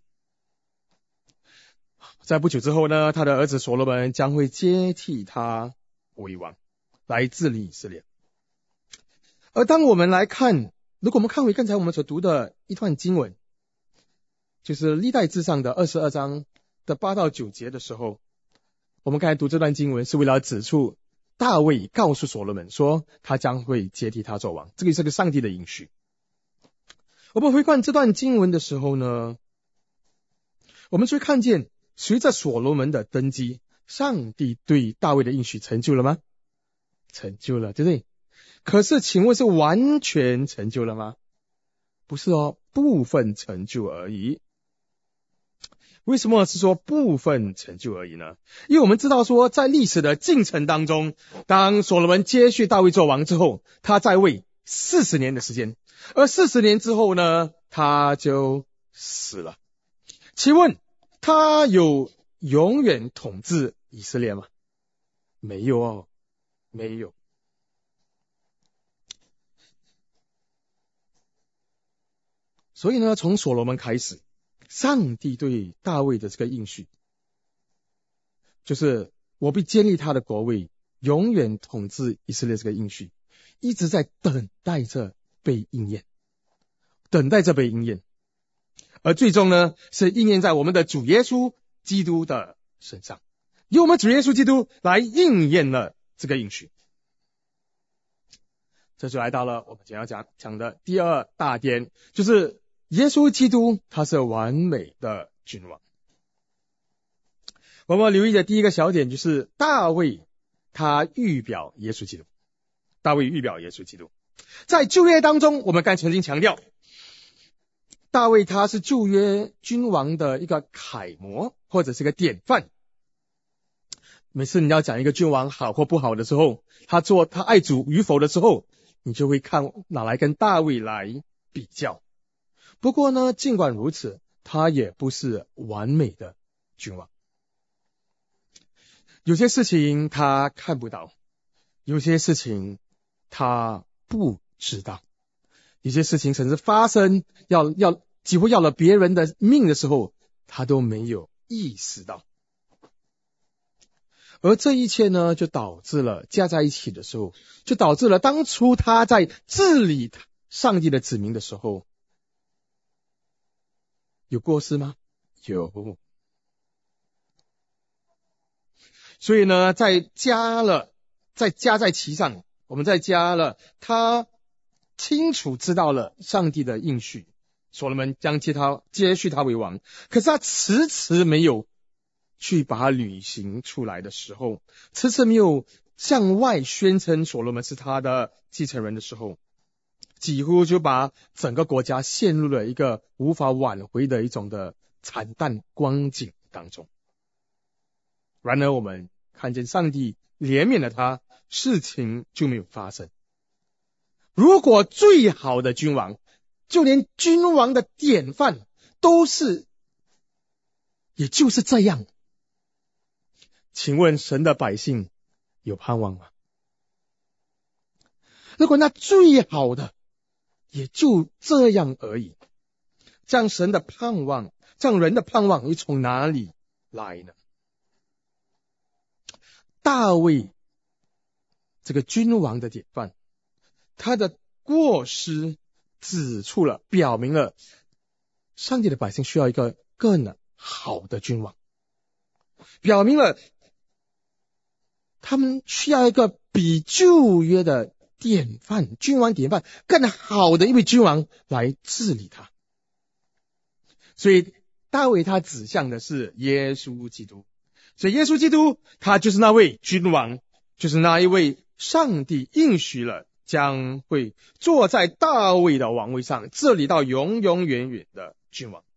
在不久之后呢，他的儿子所罗门将会接替他为王，来治理以色列。而当我们来看，如果我们看回刚才我们所读的一段经文，就是历代志上的二十二章的八到九节的时候，我们刚才读这段经文是为了指出大卫告诉所罗门说他将会接替他做王，这个是个上帝的应许。我们回看这段经文的时候呢，我们就会看见随着所罗门的登基，上帝对大卫的应许成就了吗？成就了，对不对？可是请问是完全成就了吗？不是哦，部分成就而已。为什么是说部分成就而已呢？因为我们知道说，在历史的进程当中，当所罗门接续大卫做王之后，他在位四十年的时间，而四十年之后呢，他就死了。请问他有永远统治以色列吗？没有哦，没有。所以呢，从所罗门开始，上帝对大卫的这个应许就是我必建立他的国位，永远统治以色列这个应许，一直在等待着被应验，等待着被应验，而最终呢，是应验在我们的主耶稣基督的身上，由我们主耶稣基督来应验了这个应许。这就来到了我们今天要讲讲的第二大点，就是耶稣基督他是完美的君王。我们留意的第一个小点就是大卫他预表耶稣基督，大卫预表耶稣基督。在旧约当中，我们刚才曾经强调，大卫他是旧约君王的一个楷模，或者是个典范。每次你要讲一个君王好或不好的时候，他做他爱主与否的时候，你就会看拿来跟大卫来比较。不过呢，尽管如此，他也不是完美的君王。有些事情他看不到，有些事情他不知道，有些事情甚至发生要要几乎要了别人的命的时候，他都没有意识到。而这一切呢，就导致了加在一起的时候，就导致了当初他在治理上帝的子民的时候，有过失吗？有。所以呢，再加了，再加在其上，我们再加了他清楚知道了上帝的应许，所罗门将接他接续他为王，可是他迟迟没有去把它履行出来的时候，迟迟没有向外宣称所罗门是他的继承人的时候，几乎就把整个国家陷入了一个无法挽回的一种的惨淡光景当中。然而我们看见上帝怜悯了他，事情就没有发生。如果最好的君王，就连君王的典范都是，也就是这样，请问神的百姓有盼望吗？如果那最好的也就这样而已，这样神的盼望，这样人的盼望又从哪里来呢？大卫这个君王的典范，他的过失指出了，表明了上帝的百姓需要一个更好的君王，表明了他们需要一个比旧约的典范，君王典范更好的一位君王来治理他。所以大卫他指向的是耶稣基督，所以耶稣基督他就是那位君王，就是那一位上帝应许了将会坐在大卫的王位上，治理到永永远远的君王。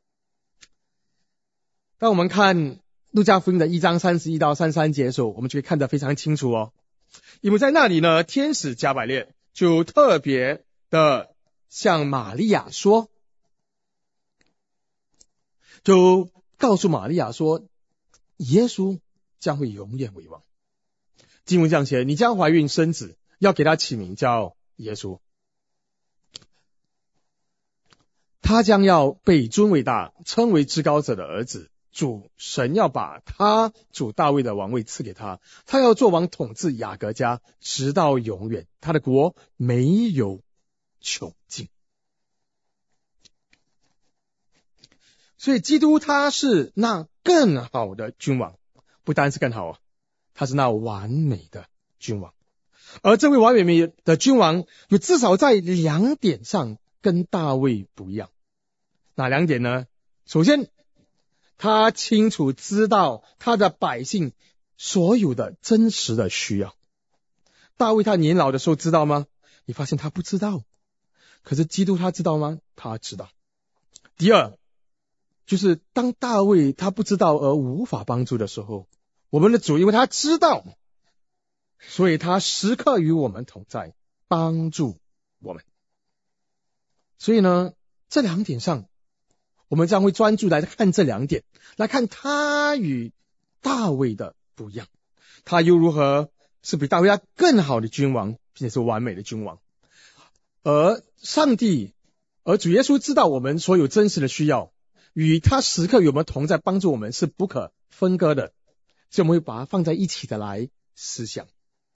当我们看路加福音的一章三十一到三十三节的时候，我们就会看得非常清楚哦。因为在那里呢，天使加百列就特别的向玛利亚说，就告诉玛利亚说，耶稣将会永远为王。经文这样写，你将怀孕生子，要给他起名叫耶稣，他将要被尊为大，称为至高者的儿子。主神要把他主大卫的王位赐给他，他要做王，统治雅各家，直到永远，他的国没有穷尽。所以基督他是那更好的君王，不单是更好啊，他是那完美的君王。而这位完美的君王有至少在两点上跟大卫不一样。哪两点呢？首先，他清楚知道他的百姓所有的真实的需要。大卫他年老的时候知道吗？你发现他不知道。可是基督他知道吗？他知道。第二，就是当大卫他不知道而无法帮助的时候，我们的主因为他知道，所以他时刻与我们同在，帮助我们。所以呢，这两点上我们将会专注来看这两点，来看他与大卫的不一样，他又如何是比大卫更好的君王，并且是完美的君王。而上帝，而主耶稣知道我们所有真实的需要，与他时刻与我们同在，帮助我们是不可分割的所以我们会把它放在一起的来思想。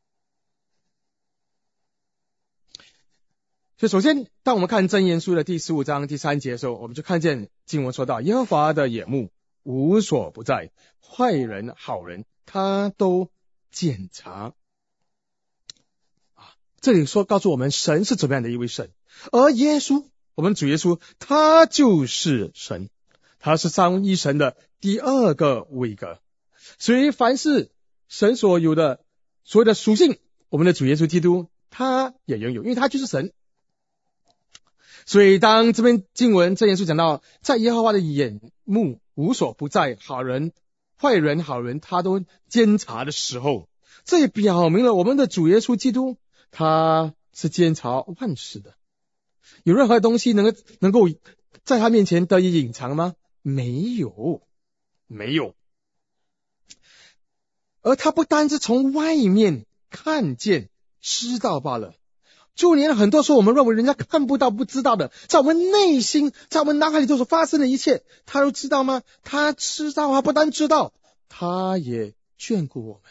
所以首先，当我们看箴言书的第十五章第三节的时候，我们就看见经文说到，耶和华的眼目无所不在，坏人好人他都检查。啊，这里说告诉我们神是怎么样的一位神，而耶稣，我们主耶稣，他就是神，他是三一神的第二个位格。所以凡是神所有的所有的属性，我们的主耶稣基督他也拥有，因为他就是神。所以当这边经文箴言书讲到，在耶和华的眼目无所不在，好人坏人好人他都监察的时候，这也表明了我们的主耶稣基督他是监察万事的。有任何东西能够能够在他面前得以隐藏吗？没有，没有。而他不单是从外面看见知道罢了，就连很多时候我们认为人家看不到不知道的，在我们内心在我们脑海里头所发生的一切，他都知道吗？他知道啊，不但知道，他也眷顾我们。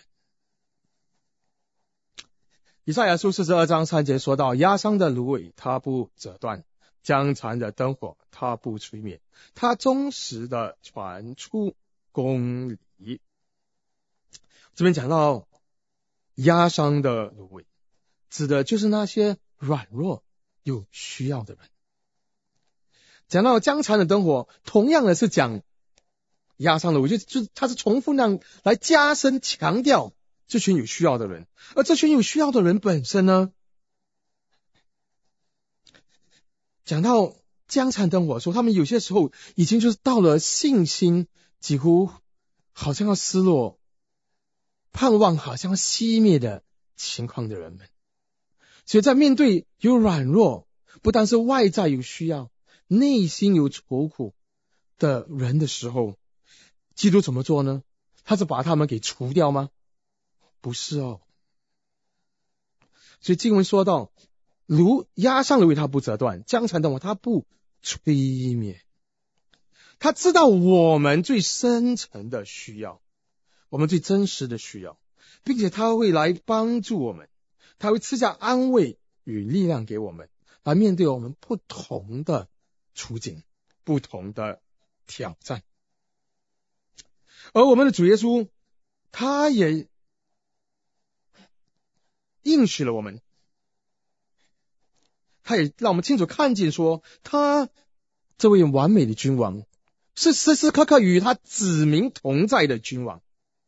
以赛亚书四十二章三节说到，压伤的芦苇他不折断，将残的灯火他不吹灭，他忠实的传出公理。这边讲到压伤的芦苇，指的就是那些软弱有需要的人。讲到将残的灯火，同样的是讲压伤的，我觉得就他是重复那样来加深强调这群有需要的人。而这群有需要的人本身呢，讲到将残灯火说，他们有些时候已经就是到了信心几乎好像要失落，盼望好像要熄灭的情况的人们。所以在面对有软弱，不但是外在有需要，内心有愁苦的人的时候，基督怎么做呢？他是把他们给除掉吗？不是哦。所以经文说到，如压伤的苇他不折断，将残灯火他不吹灭。他知道我们最深层的需要，我们最真实的需要，并且他会来帮助我们，他会赐下安慰与力量给我们，来面对我们不同的处境，不同的挑战。而我们的主耶稣，他也应许了我们，他也让我们清楚看见说，他这位完美的君王是时时刻刻与他子民同在的君王。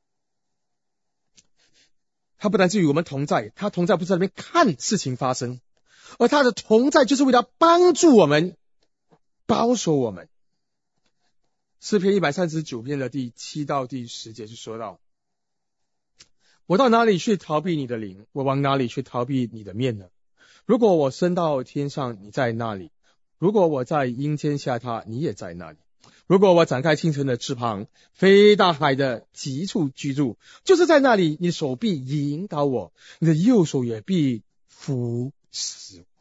他不但是与我们同在，他同在不是在那边看事情发生，而他的同在就是为了帮助我们，保守我们。诗篇一百三十九篇的第七到第十节就说到，我到哪里去逃避你的灵？我往哪里去逃避你的面呢？如果我升到天上，你在那里；如果我在阴间下榻，你也在那里。如果我展开清晨的翅膀，飞大海的极处居住，就是在那里，你的手臂引导我，你的右手也必扶持我。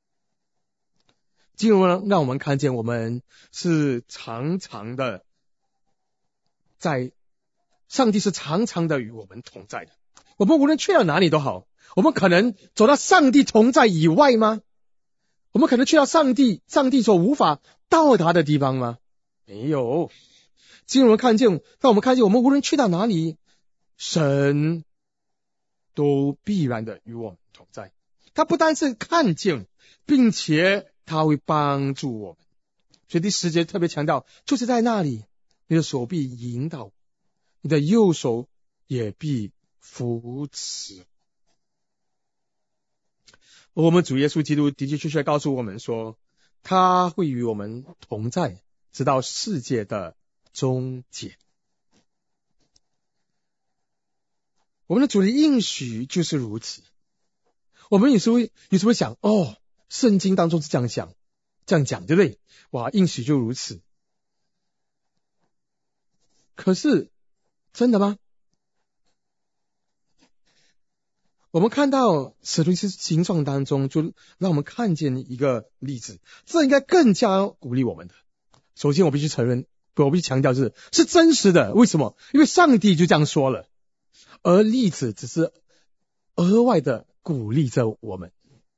经文让我们看见，我们是常常的在上帝是常常的与我们同在的。我们无论去到哪里都好，我们可能走到上帝同在以外吗？我们可能去到上帝上帝所无法到达的地方吗？没有。经文看见，让我们看见，我们无论去到哪里，神都必然的与我们同在。他不单是看见，并且他会帮助我们。所以第十节特别强调，就是在那里，你的手臂引导，你的右手也必扶持。我们主耶稣基督的的确确告诉我们说，他会与我们同在，直到世界的终结。我们的主的应许就是如此。我们有时候有时候会想，哦，圣经当中是这样想，这样讲，对不对？哇，应许就如此。可是真的吗？我们看到使徒行传当中，就让我们看见一个例子，这应该更加鼓励我们的。首先我必须承认， 我必须强调是是真实的。为什么？因为上帝就这样说了，而例子只是额外的鼓励着我们。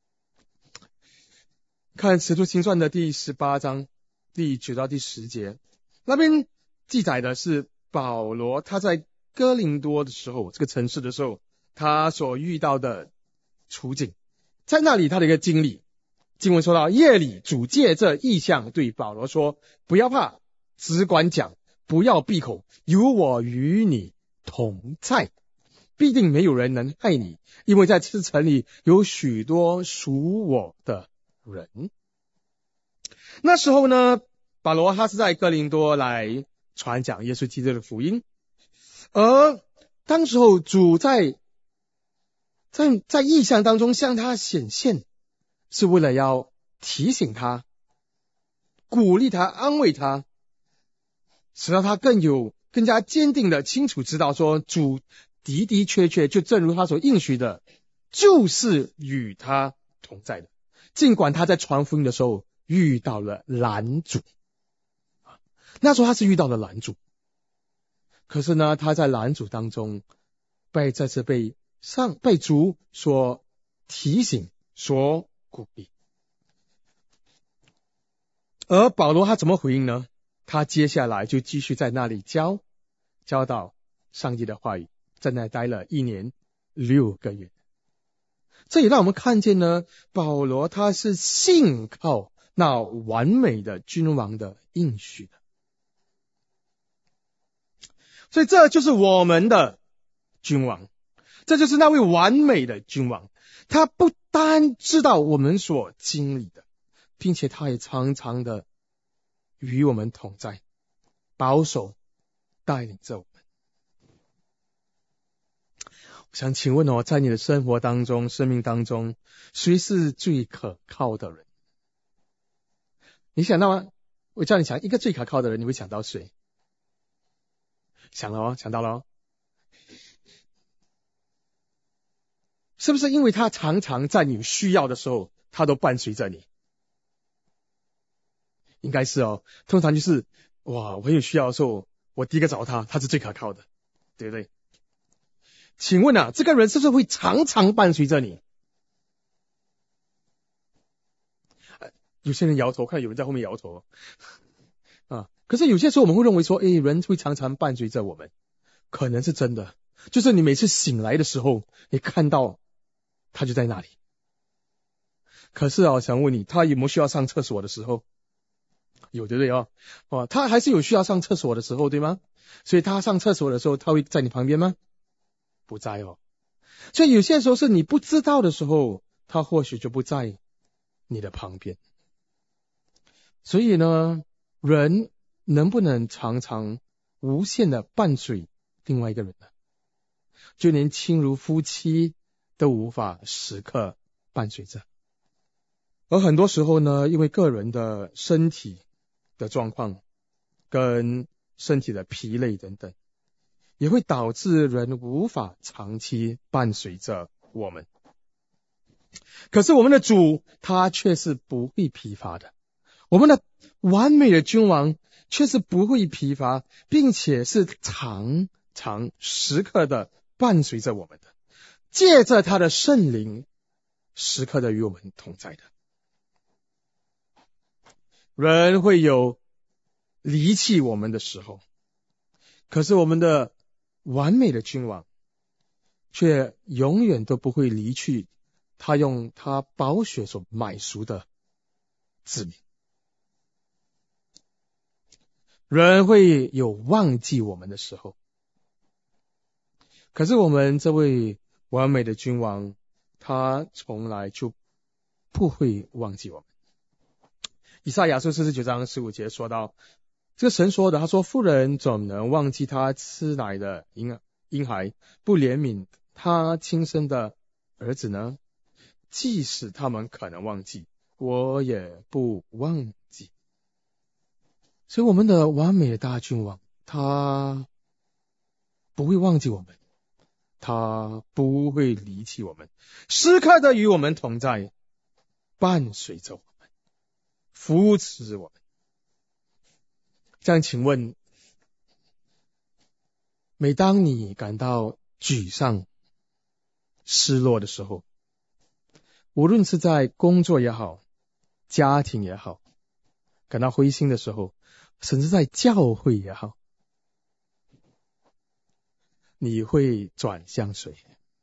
看使徒行传的第十八章第九到第十节，那边记载的是保罗他在哥林多的时候，这个城市的时候，他所遇到的处境，在那里他的一个经历。经文说到，夜里主借着异象对保罗说，不要怕，只管讲，不要闭口，有我与你同在，必定没有人能害你，因为在这城里有许多属我的人。那时候呢，保罗他是在哥林多来传讲耶稣基督的福音，而当时候主在在在异象当中向他显现，是为了要提醒他、鼓励他、安慰他，使到他更有更加坚定的清楚知道说，主的的确确就正如他所应许的，就是与他同在的。尽管他在传福音的时候遇到了拦阻，那时候他是遇到了拦阻，可是呢，他在拦阻当中被这次被上被主所提醒、所鼓励。而保罗他怎么回应呢？他接下来就继续在那里教教导上帝的话语，在那待了一年六个月。这也让我们看见呢，保罗他是信靠那完美的君王的应许的。所以这就是我们的君王，这就是那位完美的君王。他不单知道我们所经历的，并且他也常常的与我们同在，保守带领着我们。我想请问哦，在你的生活当中、生命当中，谁是最可靠的人？你想到吗？我叫你想一个最可靠的人，你会想到谁？想了哦，想到了哦。是不是因为他常常在你需要的时候，他都伴随着你？应该是哦，通常就是哇，我很有需要的时候，我第一个找他，他是最可靠的，对不对？请问啊，这个人是不是会常常伴随着你？有些人摇头，看有人在后面摇头啊。可是有些时候我们会认为说，诶，人会常常伴随着我们，可能是真的。就是你每次醒来的时候，你看到他就在那里。可是啊，我想问你，他有没有需要上厕所的时候？有，对不对哦？哦，他还是有需要上厕所的时候，对吗？所以他上厕所的时候，他会在你旁边吗？不在哦。所以有些时候是你不知道的时候，他或许就不在你的旁边。所以呢，人能不能常常无限的伴随另外一个人呢？就连亲如夫妻都无法时刻伴随着。而很多时候呢，因为个人的身体的状况跟身体的疲累等等，也会导致人无法长期伴随着我们。可是我们的主他却是不会疲乏的，我们的完美的君王却是不会疲乏，并且是常常时刻的伴随着我们的，借着他的圣灵时刻的与我们同在的。人会有离弃我们的时候，可是我们的完美的君王却永远都不会离去他用他宝血所买赎的子民。人会有忘记我们的时候，可是我们这位完美的君王，他从来就不会忘记我们。以赛亚书四十九章十五节说到，这个神说的，他说，妇人怎能忘记他吃奶的婴婴孩，不怜悯他亲生的儿子呢？即使他们可能忘记，我也不忘记。所以我们的完美的大君王，他不会忘记我们，他不会离弃我们，时刻的与我们同在，伴随着我们，扶持我们。 这样请问，每当你感到沮丧、失落的时候，无论是在工作也好，家庭也好，感到灰心的时候，甚至在教会也好，你会转向谁？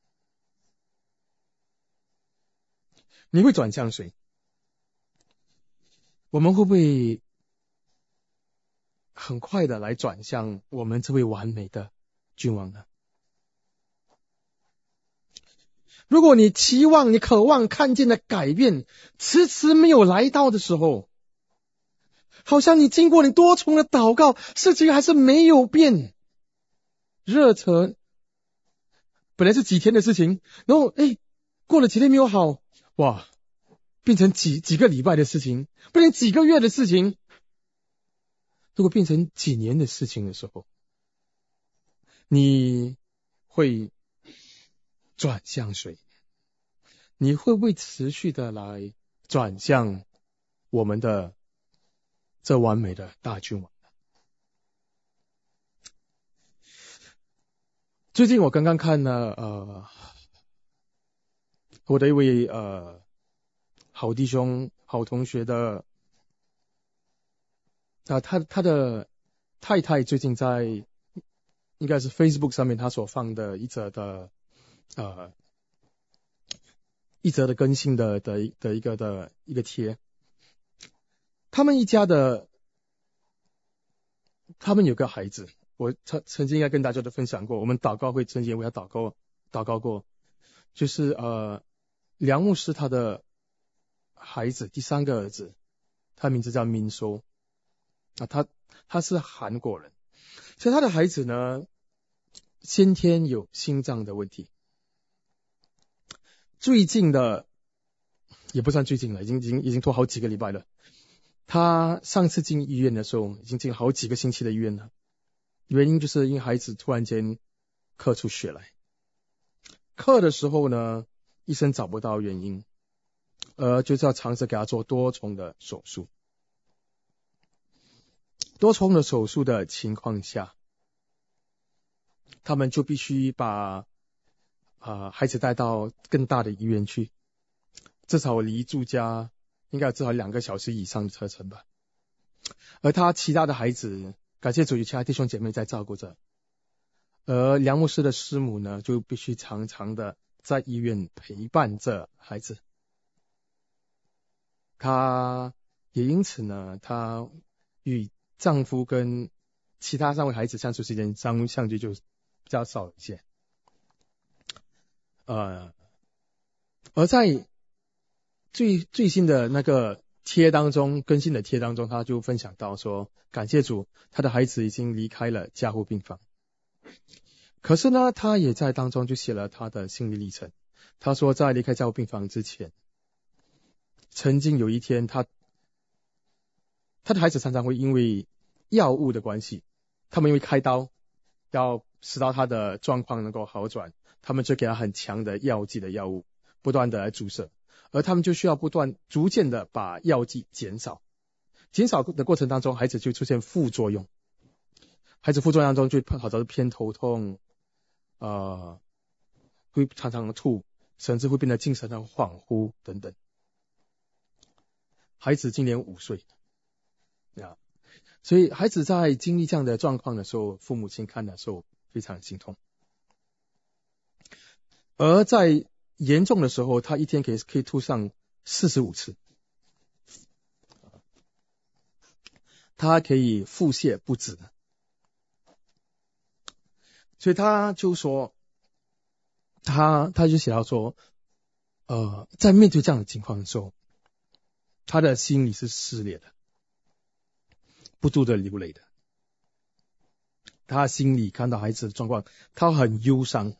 你会转向谁？我们会不会很快的来转向我们这位完美的君王呢？如果你期望、你渴望看见的改变迟迟没有来到的时候，好像你经过你多重的祷告，事情还是没有变，热忱本来是几天的事情，然后哎，过了几天没有好，哇，变成几几个礼拜的事情，变成几个月的事情。如果变成几年的事情的时候，你会转向谁？你会不会持续的来转向我们的这完美的大君王呢？最近我刚刚看了呃我的一位呃好弟兄、好同学的啊、呃，他他的太太最近在应该是 Facebook 上面他所放的一则的呃一则的更新的的的一个的一个贴，他们一家的他们有个孩子，我曾曾经应该跟大家都分享过，我们祷告会曾经为他祷告祷告过，就是呃梁牧师他的孩子第三个儿子，他名字叫民收啊，他他是韩国人，所以他的孩子呢先天有心脏的问题，最近的也不算最近了，已经已经已经拖好几个礼拜了。他上次进医院的时候，已经进好几个星期的医院了。原因就是因为孩子突然间咳出血来，咳的时候呢，医生找不到原因，呃，就是要尝试给他做多重的手术。多重的手术的情况下，他们就必须把啊、呃、孩子带到更大的医院去，至少离住家应该有至少两个小时以上的车程吧。而他其他的孩子，感谢主有其他弟兄姐妹在照顾着，而梁牧师的师母呢，就必须常常的在医院陪伴着孩子。她也因此呢，她与丈夫跟其他三位孩子相处时间相相对就比较少一些。呃，而在最最新的那个贴当中，更新的贴当中，他就分享到说，感谢主，他的孩子已经离开了加护病房。可是呢，他也在当中就写了他的心理历程。他说，在离开加护病房之前，曾经有一天他，他的孩子常常会因为药物的关系，他们因为开刀要使到他的状况能够好转，他们就给他很强的药剂的药物，不断的来注射。而他们就需要不断逐渐的把药剂减少，减少的过程当中，孩子就出现副作用，孩子副作用当中就好像是偏头痛，呃，会常常吐，甚至会变得精神上恍惚等等。孩子今年五岁啊，所以孩子在经历这样的状况的时候，父母亲看的时候非常心痛。而在严重的时候，他一天可以可以吐上四十五次，他可以腹泻不止，所以他就说，他他就写到说，呃，在面对这样的情况的时候，他的心里是撕裂的，不住的流泪的，他心里看到孩子的状况，他很忧伤。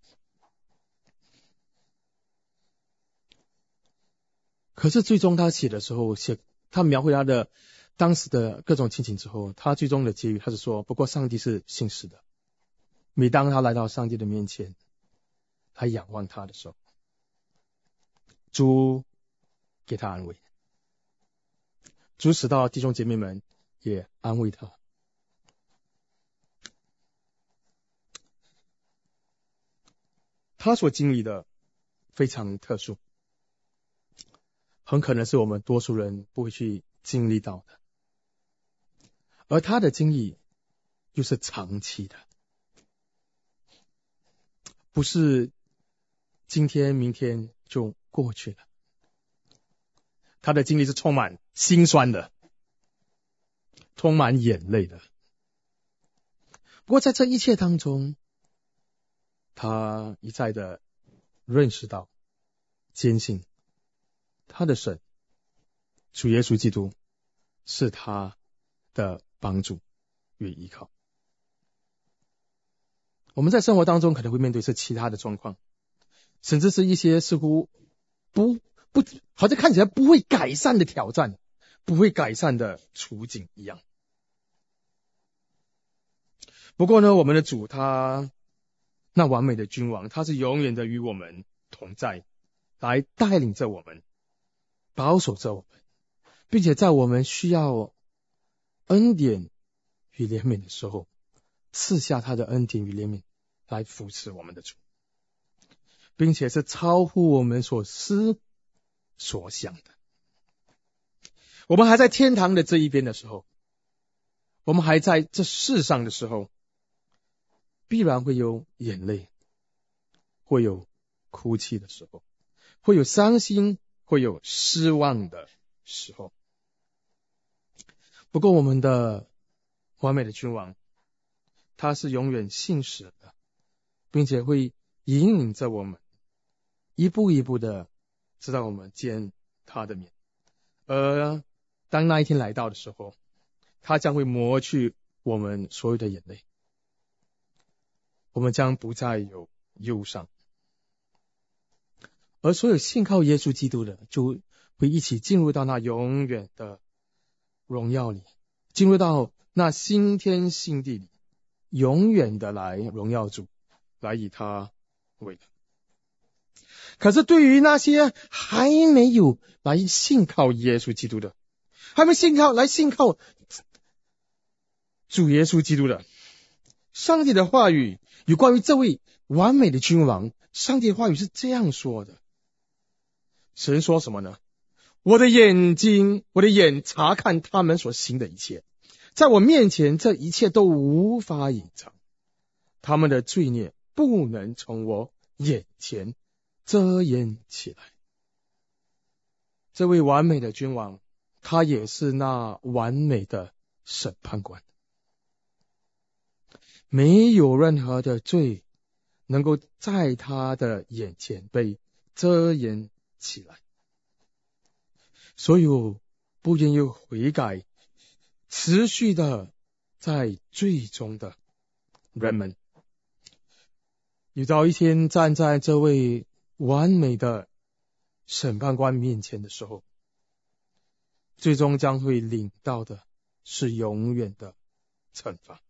可是最终他写的时候，写他描绘他的当时的各种情景之后，他最终的结语他是说，不过上帝是信实的，每当他来到上帝的面前，他仰望他的时候，主给他安慰，主使到弟兄姐妹们也安慰他， 他所经历的非常特殊，很可能是我们多数人不会去经历到的，而他的经历又是长期的，不是今天明天就过去了。他的经历是充满辛酸的，充满眼泪的。不过在这一切当中，他一再的认识到、坚信他的神主耶稣基督是他的帮助与依靠。我们在生活当中可能会面对是其他的状况，甚至是一些似乎不不好像看起来不会改善的挑战，不会改善的处境一样。不过呢，我们的主他那完美的君王，他是永远的与我们同在，来带领着我们，保守着我们，并且在我们需要恩典与怜悯的时候，赐下他的恩典与怜悯来扶持我们的主，并且是超乎我们所思所想的。我们还在天堂的这一边的时候，我们还在这世上的时候，必然会有眼泪，会有哭泣的时候，会有伤心，会有失望的时候。不过我们的完美的君王，他是永远信实的，并且会引领着我们一步一步的直到我们见他的面。而当那一天来到的时候，他将会抹去我们所有的眼泪，我们将不再有忧伤，而所有信靠耶稣基督的就会一起进入到那永远的荣耀里，进入到那新天新地里，永远的来荣耀主，来以他为乐。可是对于那些还没有来信靠耶稣基督的，还没信靠来信靠主耶稣基督的，上帝的话语有关于这位完美的君王，上帝的话语是这样说的。神说什么呢？我的眼睛，我的眼察看他们所行的一切，在我面前这一切都无法隐藏，他们的罪孽不能从我眼前遮掩起来。这位完美的君王，他也是那完美的审判官，没有任何的罪能够在他的眼前被遮掩起来。所有不愿意悔改、持续的在罪中的人们，有朝一天站在这位完美的审判官面前的时候，最终将会领到的是永远的惩罚。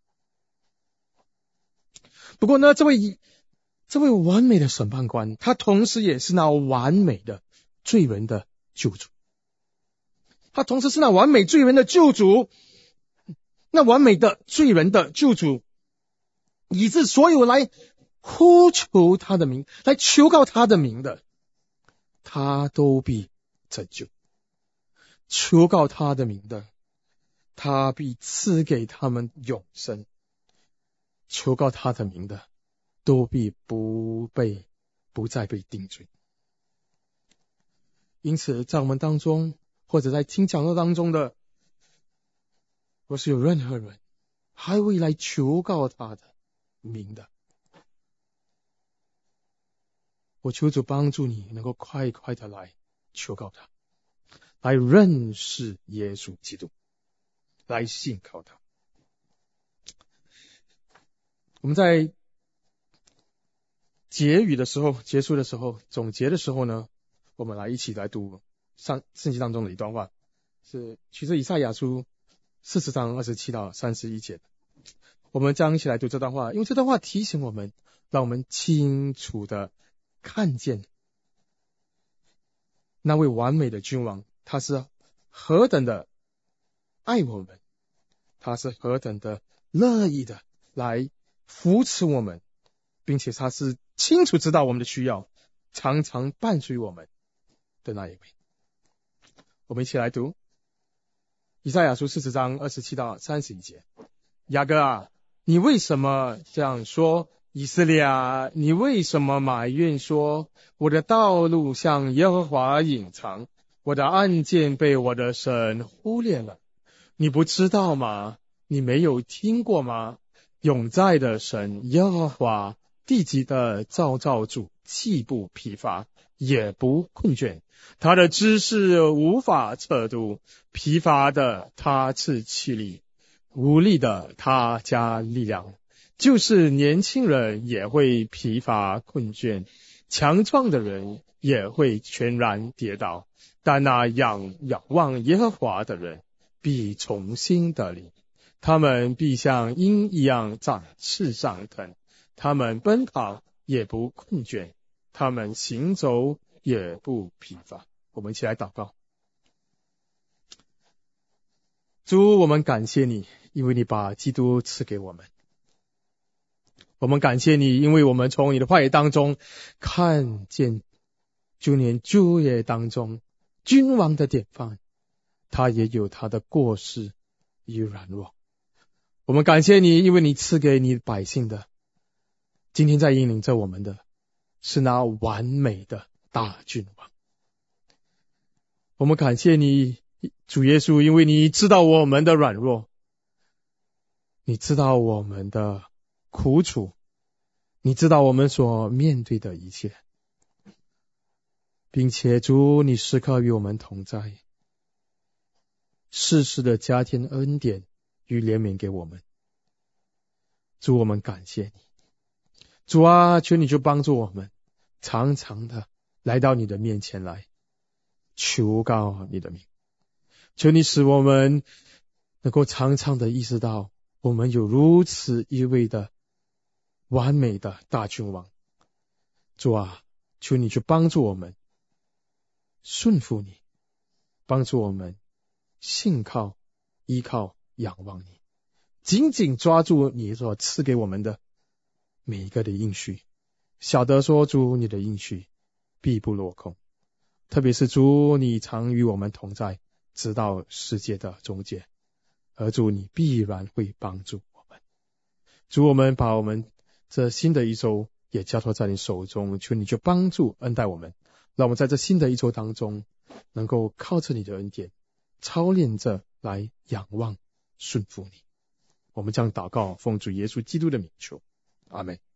不过呢，这位这位完美的审判官，他同时也是那完美的罪人的救主。他同时是那完美罪人的救主，那完美的罪人的救主，以致所有来呼求他的名，来求告他的名的，他都必拯救；求告他的名的，他必赐给他们永生；求告他的名的，都必不被不再被定罪。因此在我们当中，或者在听讲道当中的，若是有任何人还未来求告他的名的，我求主帮助你能够快快的来求告他，来认识耶稣基督，来信靠他。我们在结语的时候，结束的时候，总结的时候呢，我们来一起来读上圣经当中的一段话，是取自以赛亚书四十章二十七到三十一节。我们将一起来读这段话，因为这段话提醒我们，让我们清楚的看见那位完美的君王，他是何等的爱我们，他是何等的乐意的来扶持我们， 并且他是清楚知道我们的需要，常常伴随我们的那一位。我们一起来读以赛亚书四十章二十七到三十一节。雅各啊，你为什么这样说？以色列啊，你为什么埋怨说，我的道路向耶和华隐藏，我的案件被我的神忽略了？你不知道吗？你没有听过吗？永在的神耶和华，地极的造造主，既不疲乏，也不困倦，他的知识无法测度，疲乏的他赐气力，无力的他加力量。就是年轻人也会疲乏困倦，强壮的人也会全然跌倒，但那仰仰望耶和华的人必重新得力，他们必像鹰一样展翅上腾，他们奔跑也不困倦，他们行走也不疲乏。我们一起来祷告。主，我们感谢你，因为你把基督赐给我们。我们感谢你，因为我们从你的话语当中看见，就连旧约当中君王的典范，他也有他的过失与软弱。我们感谢你，因为你赐给你百姓的，今天在引领着我们的是那完美的大君王。我们感谢你，主耶稣，因为你知道我们的软弱，你知道我们的苦楚，你知道我们所面对的一切，并且主，你时刻与我们同在，世事的加添恩典与怜悯给我们。主，我们感谢你。主啊，求你就帮助我们常常的来到你的面前来求告你的名，求你使我们能够常常的意识到我们有如此一位的完美的大君王。主啊，求你去帮助我们顺服你，帮助我们信靠依靠仰望你，紧紧抓住你所赐给我们的每一个的应许，晓得说主，你的应许必不落空，特别是主，你常与我们同在，直到世界的终结，而主，你必然会帮助我们。主，我们把我们这新的一周也交托在你手中，求你就帮助恩待我们，让我们在这新的一周当中能够靠着你的恩典操练着来仰望顺服你。我们将祷告奉主耶稣基督的名求，阿们。